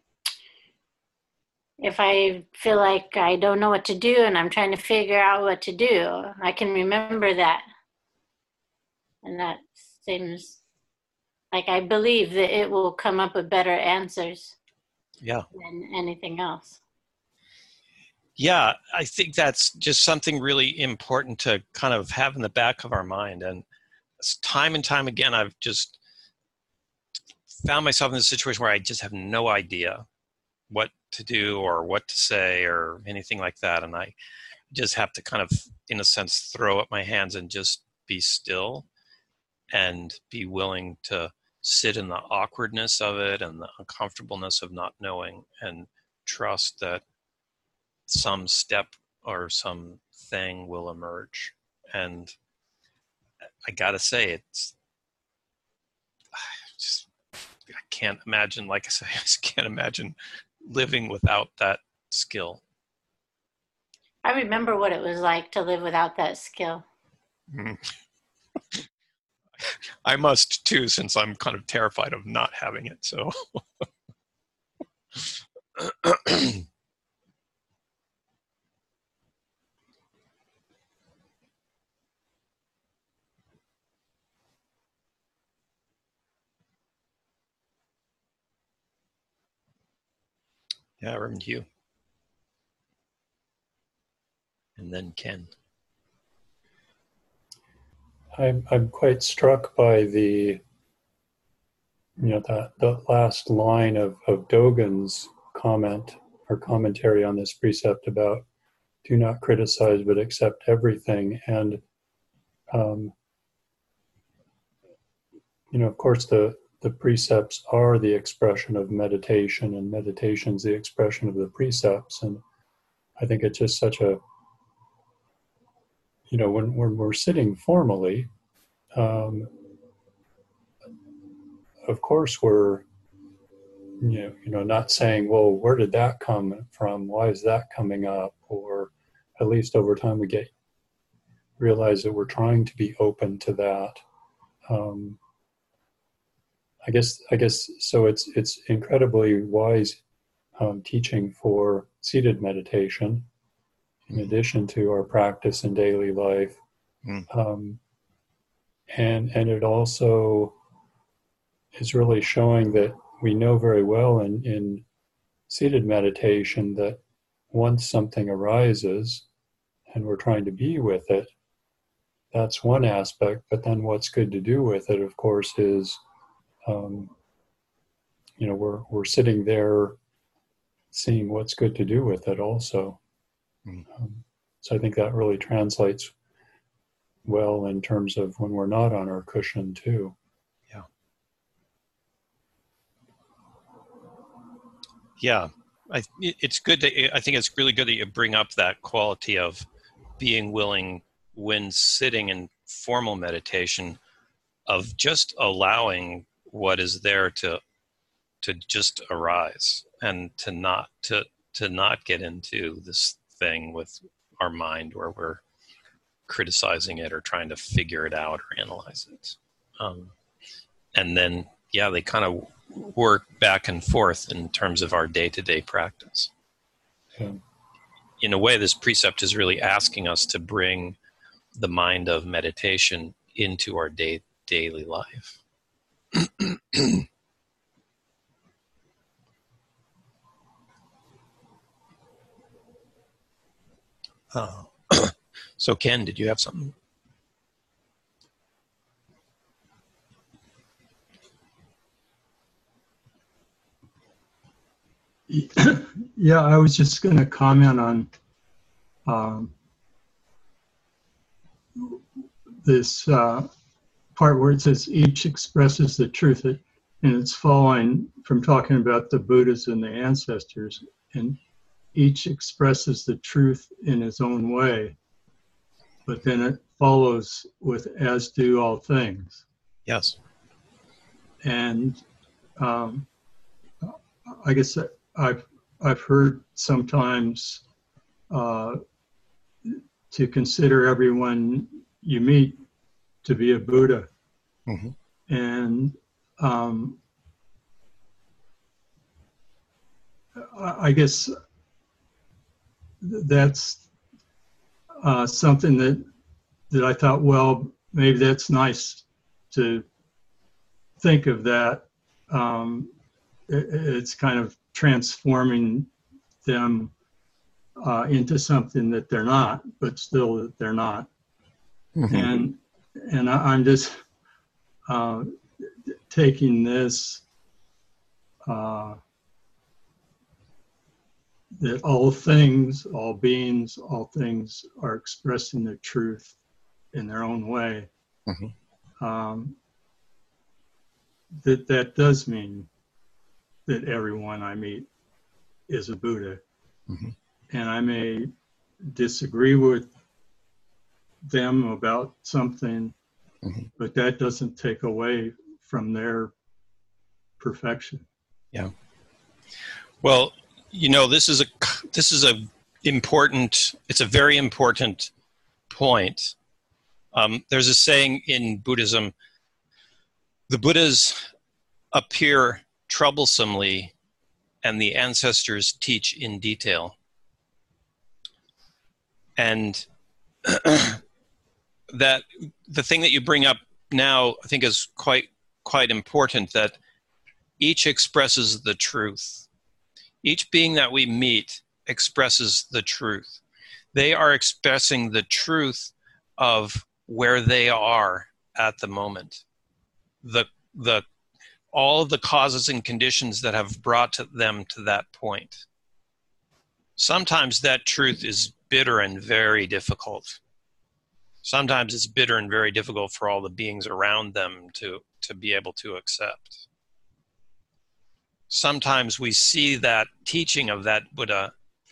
if I feel like I don't know what to do and I'm trying to figure out what to do, I can remember that. And that seems like I believe that it will come up with better answers. Yeah. Than anything else. Yeah, I think that's just something really important to kind of have in the back of our mind. And time and time again, I've just found myself in this situation where I just have no idea what to do or what to say or anything like that. And I just have to kind of, in a sense, throw up my hands and just be still and be willing to sit in the awkwardness of it and the uncomfortableness of not knowing, and trust that some step or some thing will emerge. And I gotta say, it's I just I can't imagine, like I say, I just can't imagine living without that skill. I remember what it was like to live without that skill. Mm. I must too, since I'm kind of terrified of not having it. So. Yeah, Reverend Hugh. And then Ken. I'm I'm quite struck by the, you know, that the last line of, of Dogen's comment or commentary on this precept about do not criticize but accept everything. And um, you know, of course, the the precepts are the expression of meditation, and meditation's the expression of the precepts. And I think it's just such a, you know, when, when we're sitting formally, um, of course we're, you know, you know, not saying, well, where did that come from? Why is that coming up? Or at least over time we get, realize that we're trying to be open to that. Um, I guess, I guess, so it's, it's incredibly wise um, teaching for seated meditation, in addition to our practice in daily life. Mm. Um, and, and it also is really showing that we know very well in, in seated meditation that once something arises and we're trying to be with it, that's one aspect. But then what's good to do with it, of course, is, um, you know, we're, we're sitting there seeing what's good to do with it also. Mm. Um, so I think that really translates well in terms of when we're not on our cushion too. Yeah. Yeah. I, it's good that, I think it's really good that you bring up that quality of being willing when sitting in formal meditation, of just allowing what is there to, to just arise, and to not, to, to not get into this thing with our mind where we're criticizing it or trying to figure it out or analyze it. Um, and then, yeah, they kind of work back and forth in terms of our day-to-day practice. Yeah. In a way, this precept is really asking us to bring the mind of meditation into our day, daily life. Oh. So Ken, did you have something? Yeah, I was just going to comment on um, this uh, part where it says each expresses the truth, and it's following from talking about the Buddhas and the ancestors, and each expresses the truth in his own way, but then it follows with as do all things. Yes. And um, I guess I've I've heard sometimes uh, to consider everyone you meet to be a Buddha. Mm-hmm. And um, I guess that's uh, something that that I thought, well, maybe that's nice to think of that. Um, it, it's kind of transforming them uh, into something that they're not, but still that they're not. Mm-hmm. And and I, I'm just uh, taking this uh, that all things, all beings, all things are expressing the truth in their own way. Mm-hmm. Um, that that does mean that everyone I meet is a Buddha. Mm-hmm. And I may disagree with them about something, mm-hmm. but that doesn't take away from their perfection. Yeah. Well, you know, this is a this is a important. It's a very important point. Um, there's a saying in Buddhism The Buddhas appear troublesomely, and the ancestors teach in detail. And that the thing that you bring up now, I think, is quite quite important, that each expresses the truth. Each being that we meet expresses the truth. They are expressing the truth of where they are at the moment. The, the, all of the causes and conditions that have brought to them to that point. Sometimes that truth is bitter and very difficult. Sometimes it's bitter and very difficult for all the beings around them to, to be able to accept. Sometimes we see that teaching of that Buddha.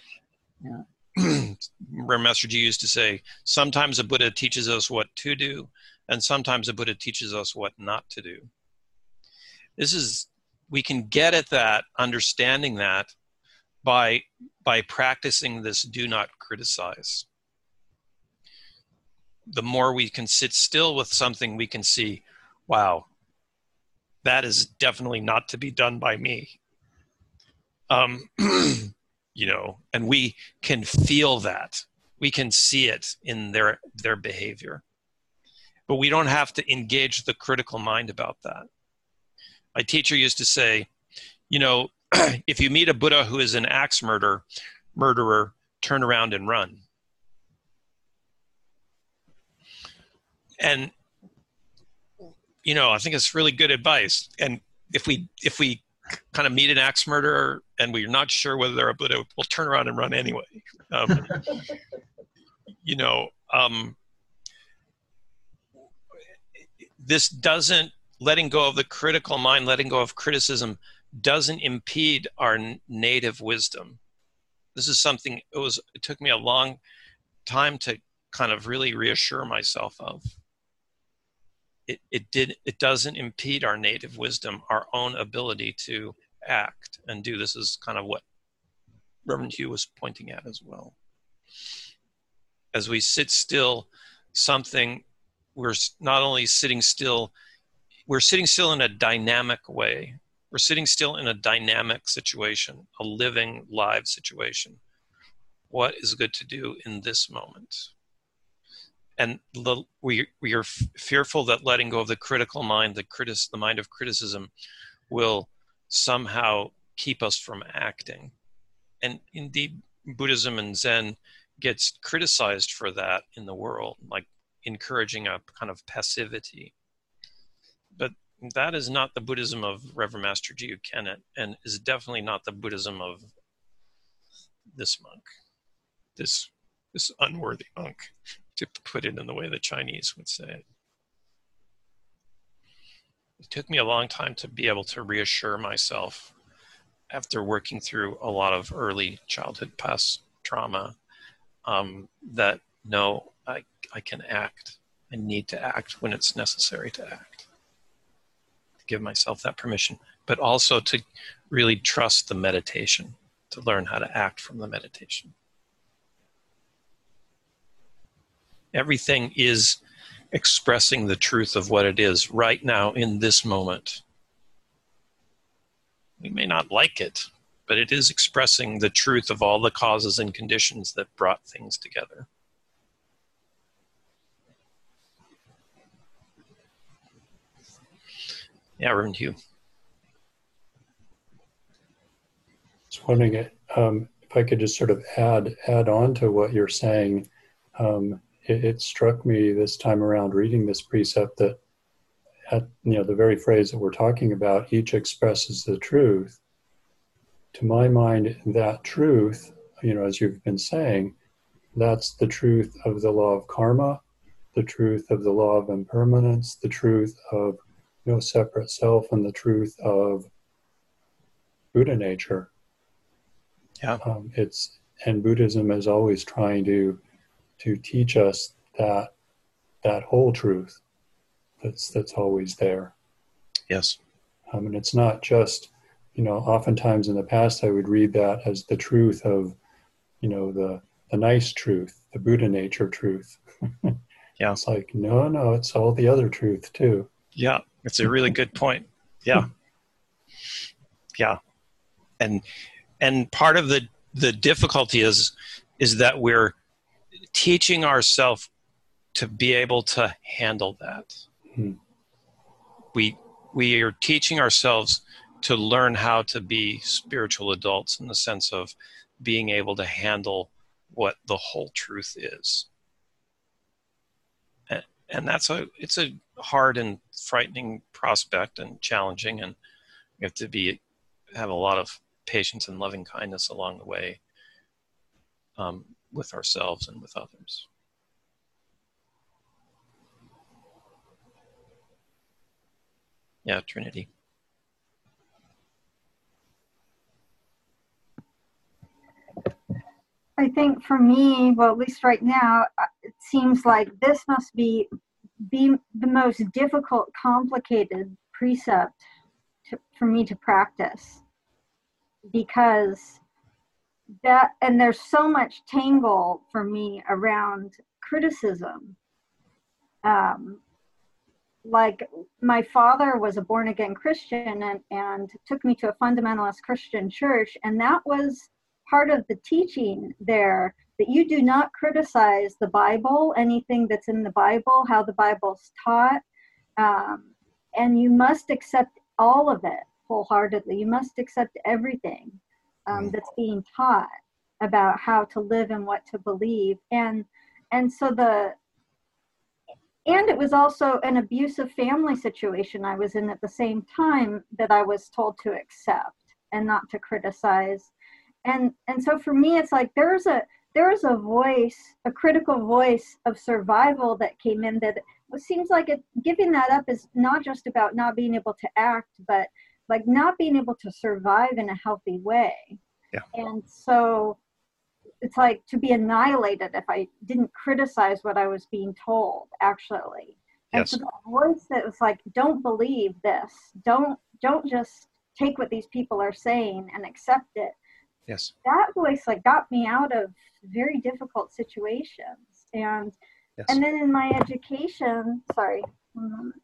Master Ji used to say, sometimes a Buddha teaches us what to do, and sometimes a Buddha teaches us what not to do. This is, we can get at that, understanding that, by, by practicing this do not criticize. The more we can sit still with something, we can see, wow, that is definitely not to be done by me. Um, you know, and we can feel that. We can see it in their, their behavior. But we don't have to engage the critical mind about that. My teacher used to say, you know, if you meet a Buddha who is an axe murderer, murderer, turn around and run. And, you know, I think it's really good advice. And if we if we kind of meet an axe murderer and we're not sure whether they're a Buddha, we'll turn around and run anyway. Um, you know, um, this doesn't, letting go of the critical mind, letting go of criticism, doesn't impede our native wisdom. This is something, it was, it took me a long time to kind of really reassure myself of. It, it did, it doesn't impede our native wisdom, our own ability to act and do. This is kind of what Reverend Hugh was pointing at as well. As we sit still, something, we're not only sitting still, we're sitting still in a dynamic way. We're sitting still in a dynamic situation, a living, live situation. What is good to do in this moment? And the, we, we are f- fearful that letting go of the critical mind, the, critis, the mind of criticism, will somehow keep us from acting. And indeed, Buddhism and Zen gets criticized for that in the world, like encouraging a kind of passivity. But that is not the Buddhism of Reverend Master Ji U Kennett, and is definitely not the Buddhism of this monk, this, this unworthy monk, to put it in the way the Chinese would say it. It took me a long time to be able to reassure myself after working through a lot of early childhood past trauma, um, that no, I, I can act. I need to act when it's necessary to act. To give myself that permission, but also to really trust the meditation, to learn how to act from the meditation. Everything is expressing the truth of what it is right now in this moment. We may not like it, but it is expressing the truth of all the causes and conditions that brought things together. Yeah, Reverend Hugh. Just wondering it, um, if I could just sort of add add on to what you're saying. Um, it, it struck me this time around reading this precept that at, you know, the very phrase that we're talking about, each expresses the truth. To my mind, that truth, you know, as you've been saying, that's the truth of the law of karma, the truth of the law of impermanence, the truth of no separate self, and the truth of Buddha nature. Yeah. Um, it's, and Buddhism is always trying to to teach us that that whole truth that's that's always there. Yes. Um, and it's not just, you know, oftentimes in the past I would read that as the truth of, you know, the the nice truth, the Buddha nature truth. Yeah. It's like, no, no, it's all the other truth too. Yeah, it's a really good point. Yeah. Yeah. And and part of the the difficulty is is that we're teaching ourselves to be able to handle that. Hmm. We we are teaching ourselves to learn how to be spiritual adults in the sense of being able to handle what the whole truth is. And, and that's a it's a hard and frightening prospect and challenging, and we have to be have a lot of patience and loving kindness along the way, um, with ourselves and with others. Yeah, Trinity. I think for me, well, at least right now, uh, it seems like this must be be the most difficult, complicated precept to, for me to practice, because that, and there's so much tangle for me around criticism. Um, like my father was a born again Christian and, and took me to a fundamentalist Christian church. And that was part of the teaching there, that you do not criticize the Bible, anything that's in the Bible, how the Bible's taught. Um, and you must accept all of it wholeheartedly. You must accept everything um, that's being taught about how to live and what to believe. And, and so the, And it was also an abusive family situation I was in at the same time that I was told to accept and not to criticize. And and so for me, it's like there's a there's a voice, a critical voice of survival that came in, that it seems like it, giving that up is not just about not being able to act, but like not being able to survive in a healthy way. Yeah. And so it's like to be annihilated if I didn't criticize what I was being told, actually. And Yes. so the voice that was like, don't believe this. Don't don't just take what these people are saying and accept it. Yes. That voice like got me out of very difficult situations. And Yes. and then in my education, sorry, one moment.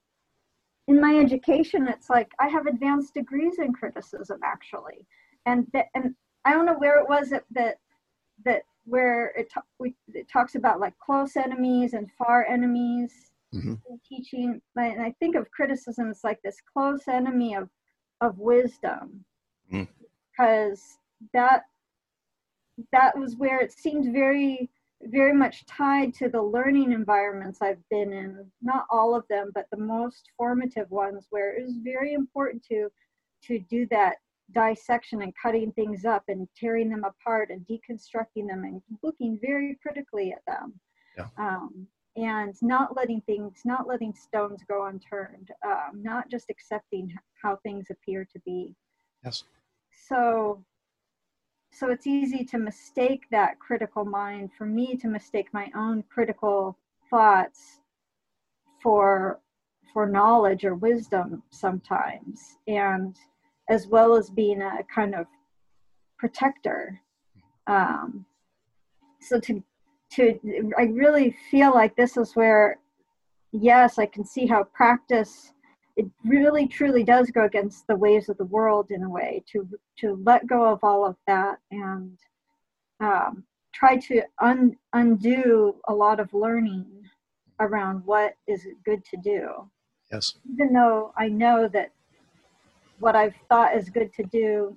In my education, it's like I have advanced degrees in criticism, actually. And th- and I don't know where it was that that that where it, ta- we, it talks about like close enemies and far enemies Mm-hmm. in teaching. And I think of criticism as like this close enemy of, of wisdom, Mm. because that, that was where it seemed very, very much tied to the learning environments I've been in, not all of them, but the most formative ones, where it was very important to, to do that dissection and cutting things up and tearing them apart and deconstructing them and looking very critically at them. Yeah. Um, and not letting things, not letting stones go unturned, um, not just accepting how things appear to be. Yes. So, so it's easy to mistake that critical mind, for me to mistake my own critical thoughts for, for knowledge or wisdom sometimes. And as well as being a kind of protector. Um, so to, to, I really feel like this is where, yes, I can see how practice, it really truly does go against the ways of the world in a way, to, to let go of all of that and um, try to un, undo a lot of learning around what is good to do. Yes. Even though I know that what I've thought is good to do,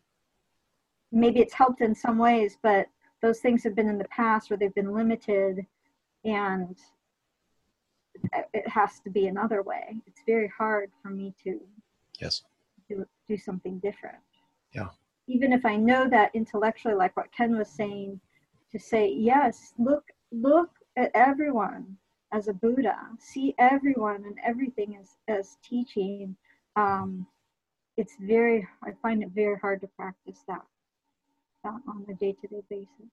maybe it's helped in some ways, but those things have been in the past where they've been limited, and it has to be another way. It's very hard for me to Yes. do, do something different. Yeah. Even if I know that intellectually, like what Ken was saying, to say, yes, look, look at everyone as a Buddha, see everyone and everything as, as teaching. Um, it's very, I find it very hard to practice that, that on a day-to-day basis.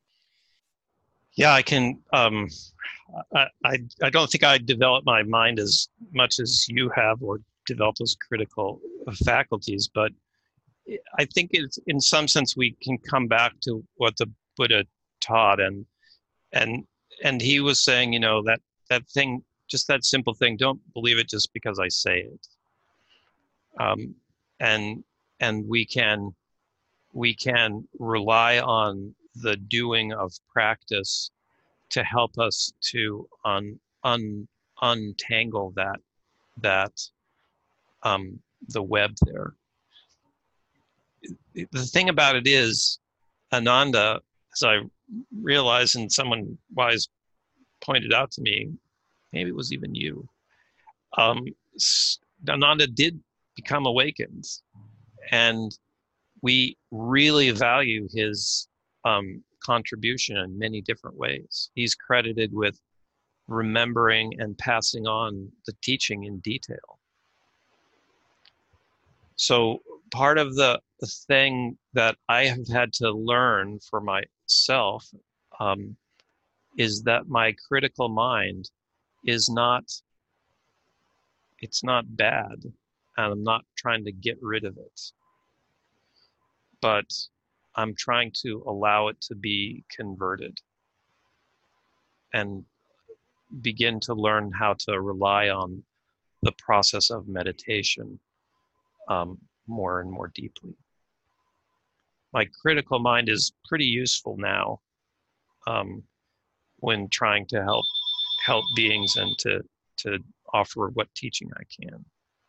Yeah, I can. Um, I, I I don't think I developed my mind as much as you have, or developed those critical faculties. But I think it's, in some sense, we can come back to what the Buddha taught, and and and he was saying, you know, that that thing just that simple thing. Don't believe it just because I say it. Um, and and we can we can rely on the doing of practice to help us to un, un, untangle that that um, the web there. The thing about it is, Ananda, as I realized, and someone wise pointed out to me, maybe it was even you, um, Ananda did become awakened, and we really value his um, contribution in many different ways. He's credited with remembering and passing on the teaching in detail. So part of the, the thing that I have had to learn for myself um, is that my critical mind is not, it's not bad, and I'm not trying to get rid of it, but I'm trying to allow it to be converted and begin to learn how to rely on the process of meditation um, more and more deeply. My critical mind is pretty useful now um, when trying to help help beings and to to offer what teaching I can.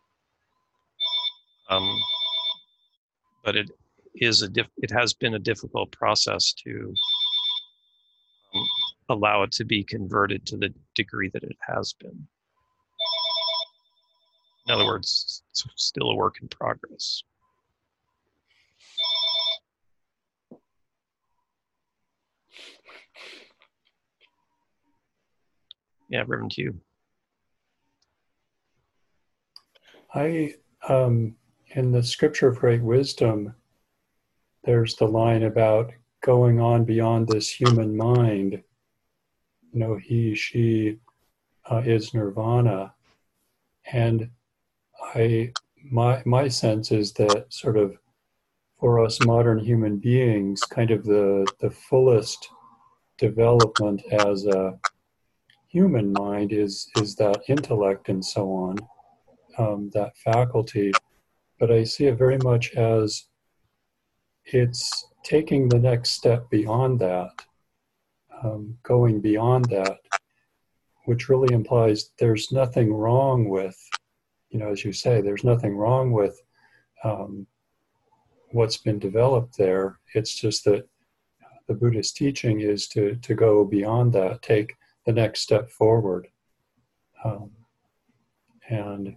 Um, but it is a diff it has been a difficult process to um, allow it to be converted to the degree that it has been. In other words, it's still a work in progress. Yeah, Reverend Hugh. I, um, in the Scripture of Great Wisdom, there's the line about going on beyond this human mind. You know, he, she uh, is nirvana. And I, my, my sense is that sort of for us modern human beings, kind of the, the fullest development as a human mind is, is that intellect and so on, um, that faculty. But I see it very much as it's taking the next step beyond that, um, going beyond that, which really implies there's nothing wrong with, you know, as you say, there's nothing wrong with um, what's been developed there. It's just that the Buddhist teaching is to, to go beyond that, take the next step forward. Um, and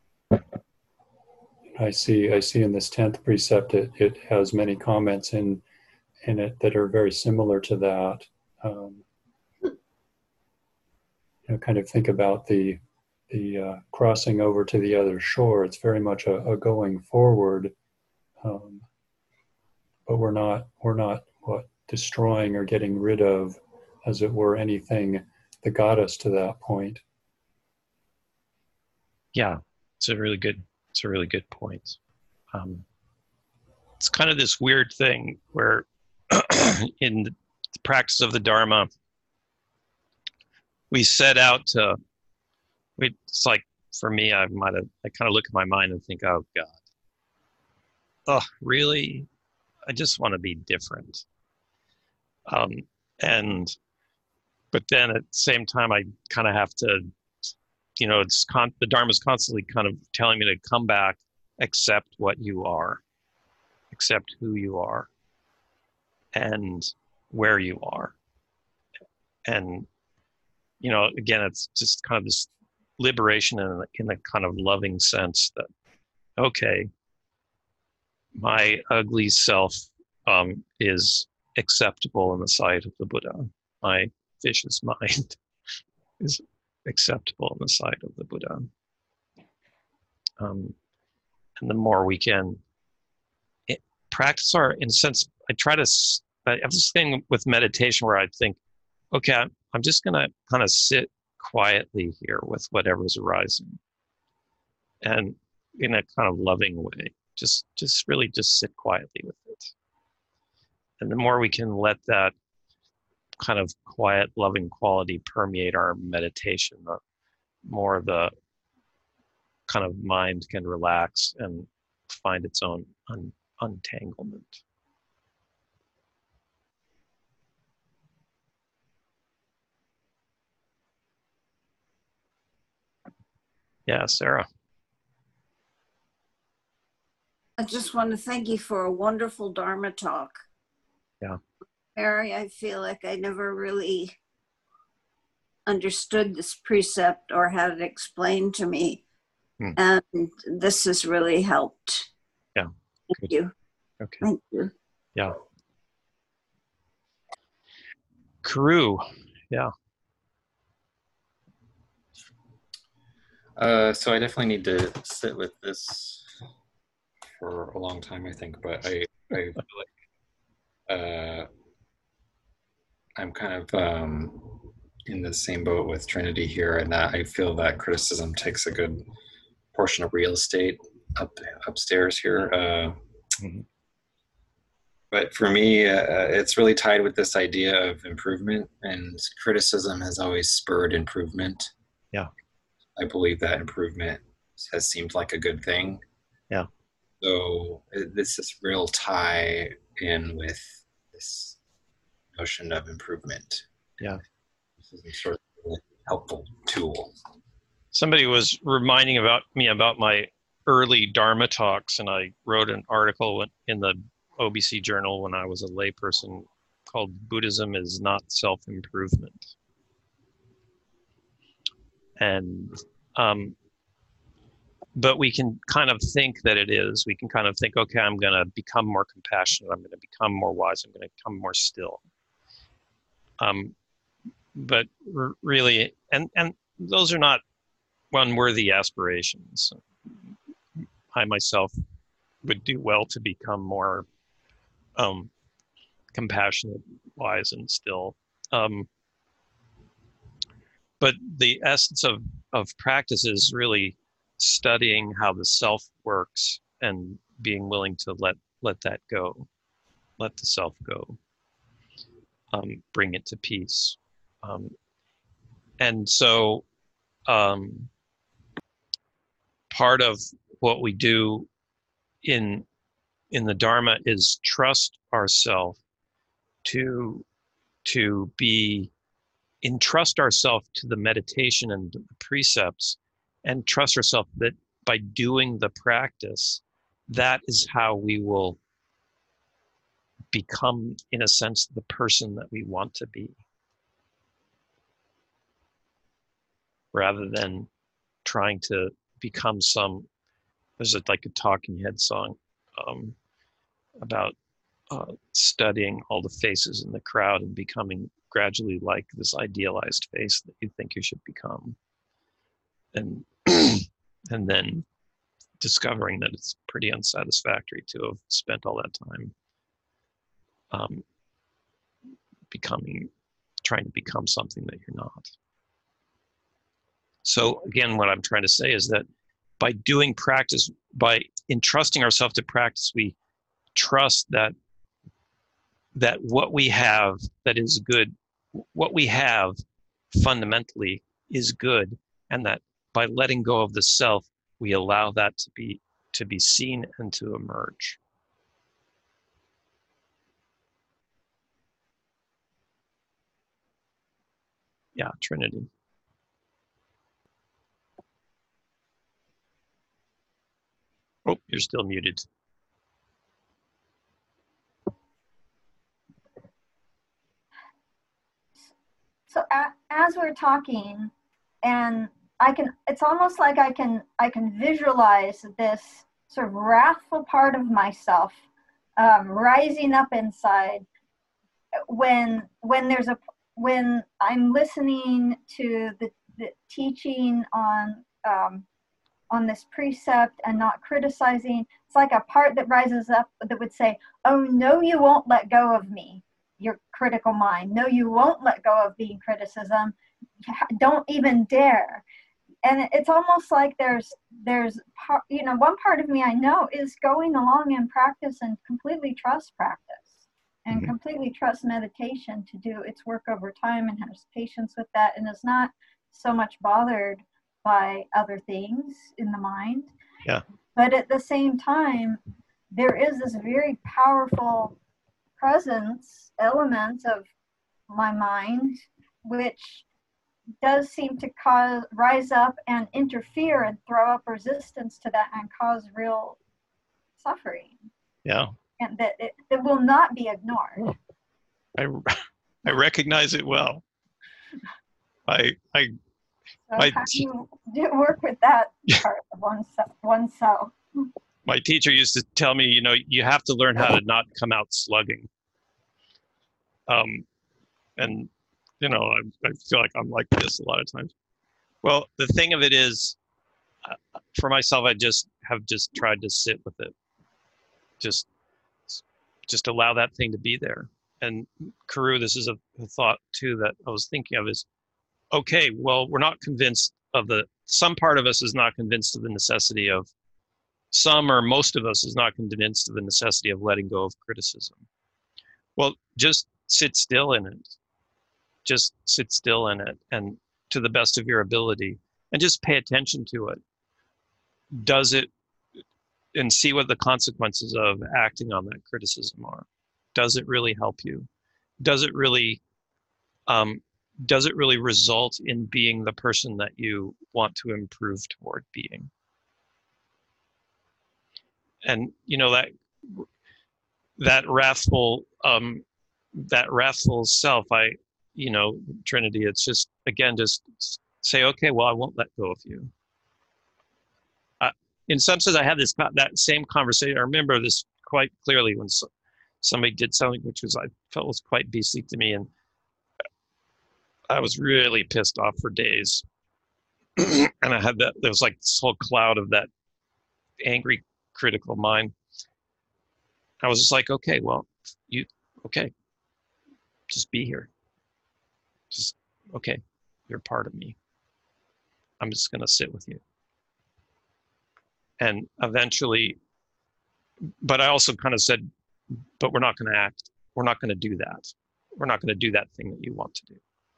I see I see in this tenth precept, it, it has many comments in, in it that are very similar to that. Um, you know, kind of think about the the uh, crossing over to the other shore. It's very much a, a going forward, um, but we're not we're not what destroying or getting rid of, as it were, anything that got us to that point. Yeah, it's a really good it's a really good point. Um, it's kind of this weird thing where in the practice of the Dharma, we set out to, we, it's like, for me, I might have, I kind of look at my mind and think, oh God, oh, really? I just want to be different. Um, and, but then at the same time, I kind of have to, you know, it's con- the Dharma is constantly kind of telling me to come back, accept what you are, accept who you are, and where you are. And, you know, again, it's just kind of this liberation in a, in a kind of loving sense that, okay, my ugly self um, is acceptable in the sight of the Buddha. My vicious mind is acceptable in the sight of the Buddha. Um, and the more we can it, practice our, in a sense, I try to, I have this thing with meditation where I think, okay, I'm, I'm just going to kind of sit quietly here with whatever's arising, and in a kind of loving way, just, just really just sit quietly with it. And the more we can let that kind of quiet, loving quality permeate our meditation, the, more the kind of mind can relax and find its own un- untanglement. Yeah, Sarah. I just want to thank you for a wonderful Dharma talk. Yeah. Mary, I feel like I never really understood this precept or had it explained to me. Hmm. And this has really helped. Yeah. Thank Good. you. Okay. Thank you. Yeah. Karu. Yeah. Uh, so I definitely need to sit with this for a long time, I think, but I, I feel like uh, I'm kind of um, in the same boat with Trinity here, and that I feel that criticism takes a good portion of real estate up upstairs here. Uh, mm-hmm. But for me, uh, it's really tied with this idea of improvement, and criticism has always spurred improvement. Yeah. I believe that improvement has seemed like a good thing. Yeah. So this is real tie in with this notion of improvement. Yeah. This is a sort of a helpful tool. Somebody was reminding about me about my early Dharma talks, and I wrote an article in the O B C Journal when I was a layperson called "Buddhism is Not Self-Improvement." And, um, but we can kind of think that it is. We can kind of think, okay, I'm going to become more compassionate. I'm going to become more wise. I'm going to become more still. Um, but r- really, and, and those are not unworthy aspirations. I myself would do well to become more um, compassionate, wise, and still. Um, But the essence of, of practice is really studying how the self works and being willing to let, let that go, let the self go, um, bring it to peace. Um, and so um, part of what we do in, in the Dharma is trust ourselves to, to be entrust ourselves to the meditation and the precepts, and trust ourselves that by doing the practice, that is how we will become, in a sense, the person that we want to be, rather than trying to become some, there's a, like a Talking Head song um, about uh, studying all the faces in the crowd and becoming gradually like this idealized face that you think you should become, and and then discovering that it's pretty unsatisfactory to have spent all that time um, becoming, trying to become something that you're not. So again, what I'm trying to say is that by doing practice, by entrusting ourselves to practice, we trust that that what we have that is good, what we have fundamentally is good, and that by letting go of the self, we allow that to be to be seen and to emerge. Yeah, Trinity. Oh, you're still muted. So a- as we're talking, and I can, it's almost like I can, I can visualize this sort of wrathful part of myself um, rising up inside when, when there's a, when I'm listening to the, the teaching on, um, on this precept and not criticizing. It's like a part that rises up that would say, oh, no, you won't let go of me, your critical mind. No, you won't let go of being criticism. Don't even dare. And it's almost like there's, there's, part, you know, one part of me I know is going along in practice and completely trust practice and mm-hmm. completely trust meditation to do its work over time and has patience with that and is not so much bothered by other things in the mind. Yeah. But at the same time, there is this very powerful presence, element of my mind, which does seem to cause, rise up and interfere and throw up resistance to that and cause real suffering. Yeah. And that it, it will not be ignored. I, I recognize it well. I, I, So my how do you do work with that part of oneself? oneself? my teacher used to tell me, you know, you have to learn how to not come out slugging. Um, and, you know, I, I feel like I'm like this a lot of times. Well, the thing of it is, uh, for myself, I just have just tried to sit with it. Just, just allow that thing to be there. And Karu, this is a, a thought too that I was thinking of is, okay, well, we're not convinced of the, some part of us is not convinced of the necessity of, some or most of us is not convinced of the necessity of letting go of criticism. Well, just sit still in it. Just sit still in it and to the best of your ability and just pay attention to it. Does it, and see what the consequences of acting on that criticism are. Does it really help you? Does it really, um, does it really result in being the person that you want to improve toward being? And you know, that that wrathful, um, that wrathful self, I, you know, Trinity, it's just, again, just say, okay, well, I won't let go of you. Uh, in some sense, I had this, that same conversation. I remember this quite clearly when so, somebody did something which was, I felt was quite beastly to me. And I was really pissed off for days. And I had that, there was like this whole cloud of that angry, critical mind. I was just like, okay, well, you, okay, just be here. Just, okay, you're part of me. I'm just going to sit with you. And eventually, but I also kind of said, but we're not going to act. We're not going to do that. We're not going to do that thing that you want to do.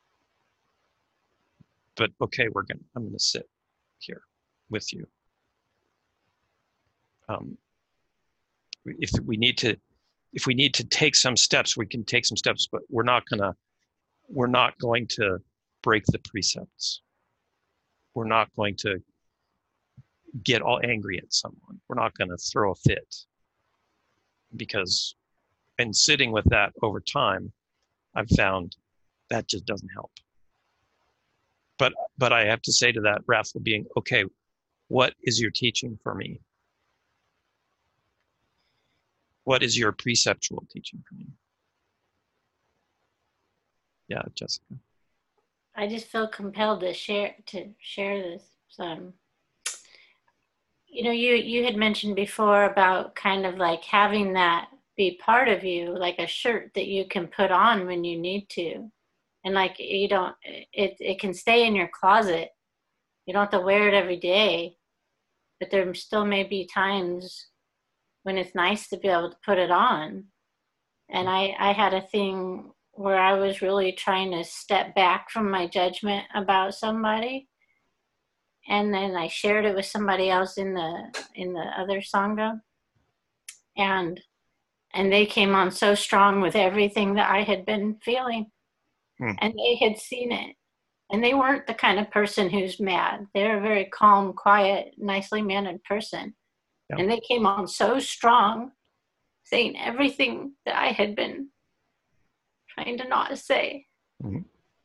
But okay, we're going to, I'm going to sit here with you. Um, if we need to, if we need to take some steps, we can take some steps, but we're not going to, we're not going to break the precepts. We're not going to get all angry at someone. We're not going to throw a fit, because in sitting with that over time, I've found that just doesn't help. But, but I have to say to that wrathful being, okay, what is your teaching for me? What is your preceptual teaching for me? Yeah, Jessica. I just feel compelled to share to share this. Um, you know, you you had mentioned before about kind of like having that be part of you, like a shirt that you can put on when you need to, and like you don't, it it can stay in your closet. You don't have to wear it every day, but there still may be times when it's nice to be able to put it on. And I I had a thing where I was really trying to step back from my judgment about somebody. And then I shared it with somebody else in the in the other Sangha. And and they came on so strong with everything that I had been feeling. Hmm. And they had seen it. And they weren't the kind of person who's mad. They're a very calm, quiet, nicely mannered person. Yeah. And they came on so strong, saying everything that I had been trying to not say. Mm-hmm.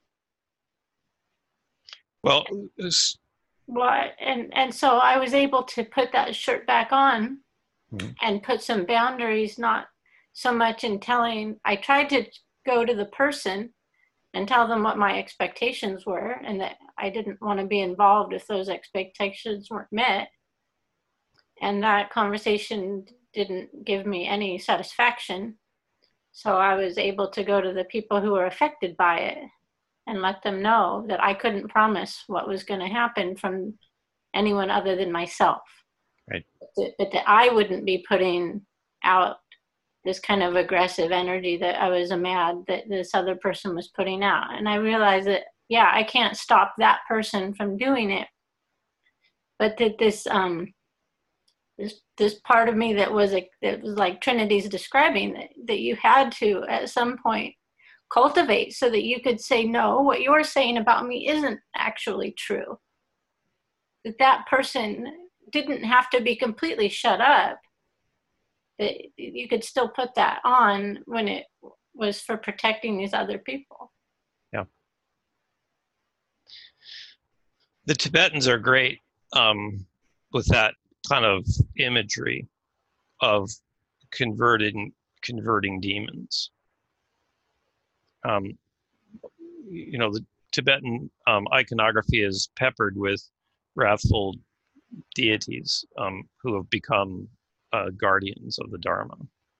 Well, this... well, and and so I was able to put that shirt back on, mm-hmm. and put some boundaries, not so much in telling. I tried to go to the person and tell them what my expectations were, and that I didn't want to be involved if those expectations weren't met. And that conversation didn't give me any satisfaction. So I was able to go to the people who were affected by it and let them know that I couldn't promise what was going to happen from anyone other than myself. Right. But, but that I wouldn't be putting out this kind of aggressive energy that I was mad that this other person was putting out. And I realized that, yeah, I can't stop that person from doing it, but that this um this this part of me that was a, that was like Trinity's describing, that, that you had to at some point cultivate so that you could say, no, what you're saying about me isn't actually true. That that person didn't have to be completely shut up. That you could still put that on when it was for protecting these other people. Yeah. The Tibetans are great um, with that kind of imagery of converting converting demons. Um, you know, the Tibetan um, iconography is peppered with wrathful deities um, who have become uh, guardians of the Dharma.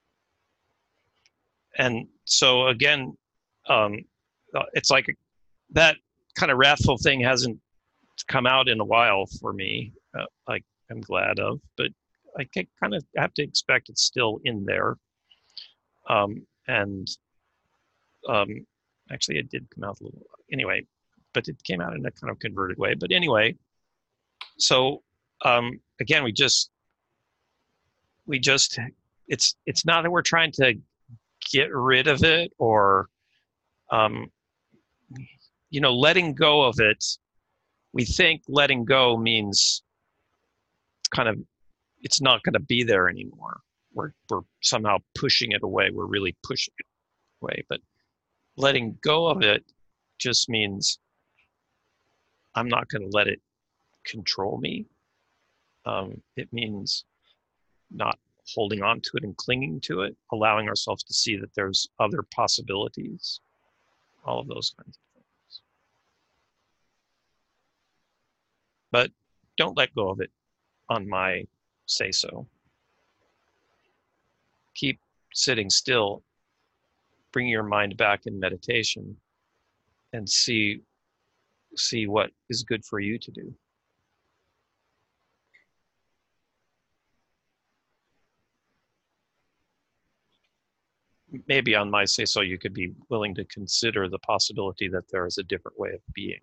And so again, um, it's like that kind of wrathful thing hasn't come out in a while for me. Uh, like I'm glad of, but I kind of have to expect it's still in there. Um, and um, actually, it did come out a little anyway, but it came out in a kind of converted way. But anyway, so um, again, we just we just it's it's not that we're trying to get rid of it or um, you know, letting go of it. We think letting go means kind of it's not going to be there anymore. We're we're somehow pushing it away. We're really pushing it away. But letting go of it just means I'm not going to let it control me. Um, it means not holding on to it and clinging to it, allowing ourselves to see that there's other possibilities, all of those kinds of things. But don't let go of it on my say-so. Keep sitting still, bring your mind back in meditation and see, see what is good for you to do. Maybe on my say-so, you could be willing to consider the possibility that there is a different way of being.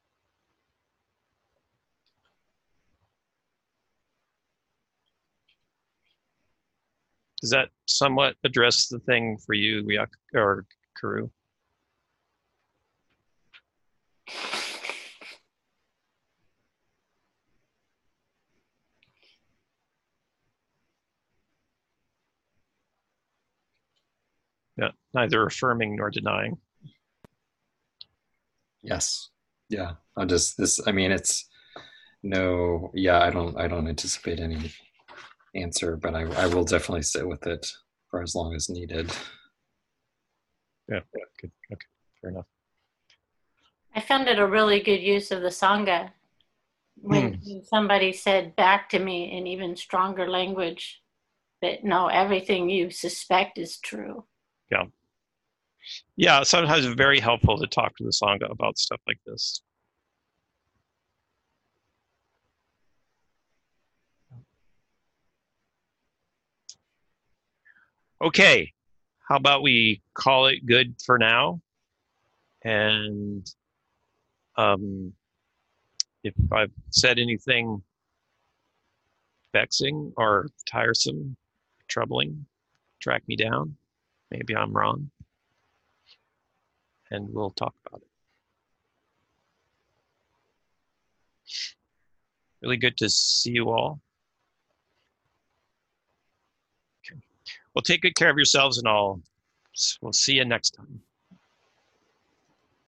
Does that somewhat address the thing for you, Riak or Karu? Yeah, neither affirming nor denying. Yes. Yeah. I'll just this. I mean, it's no. Yeah. I don't. I don't anticipate any answer, but I, I will definitely sit with it for as long as needed. Yeah. Good. Okay. Fair enough. I found it a really good use of the Sangha when hmm. somebody said back to me in even stronger language that no, everything you suspect is true. Yeah. Yeah, sometimes it's very helpful to talk to the Sangha about stuff like this. Okay, how about we call it good for now? And um, if I've said anything vexing or tiresome, troubling, track me down. Maybe I'm wrong. And we'll talk about it. Really good to see you all. Okay. Well, take good care of yourselves and I'll, we'll see you next time.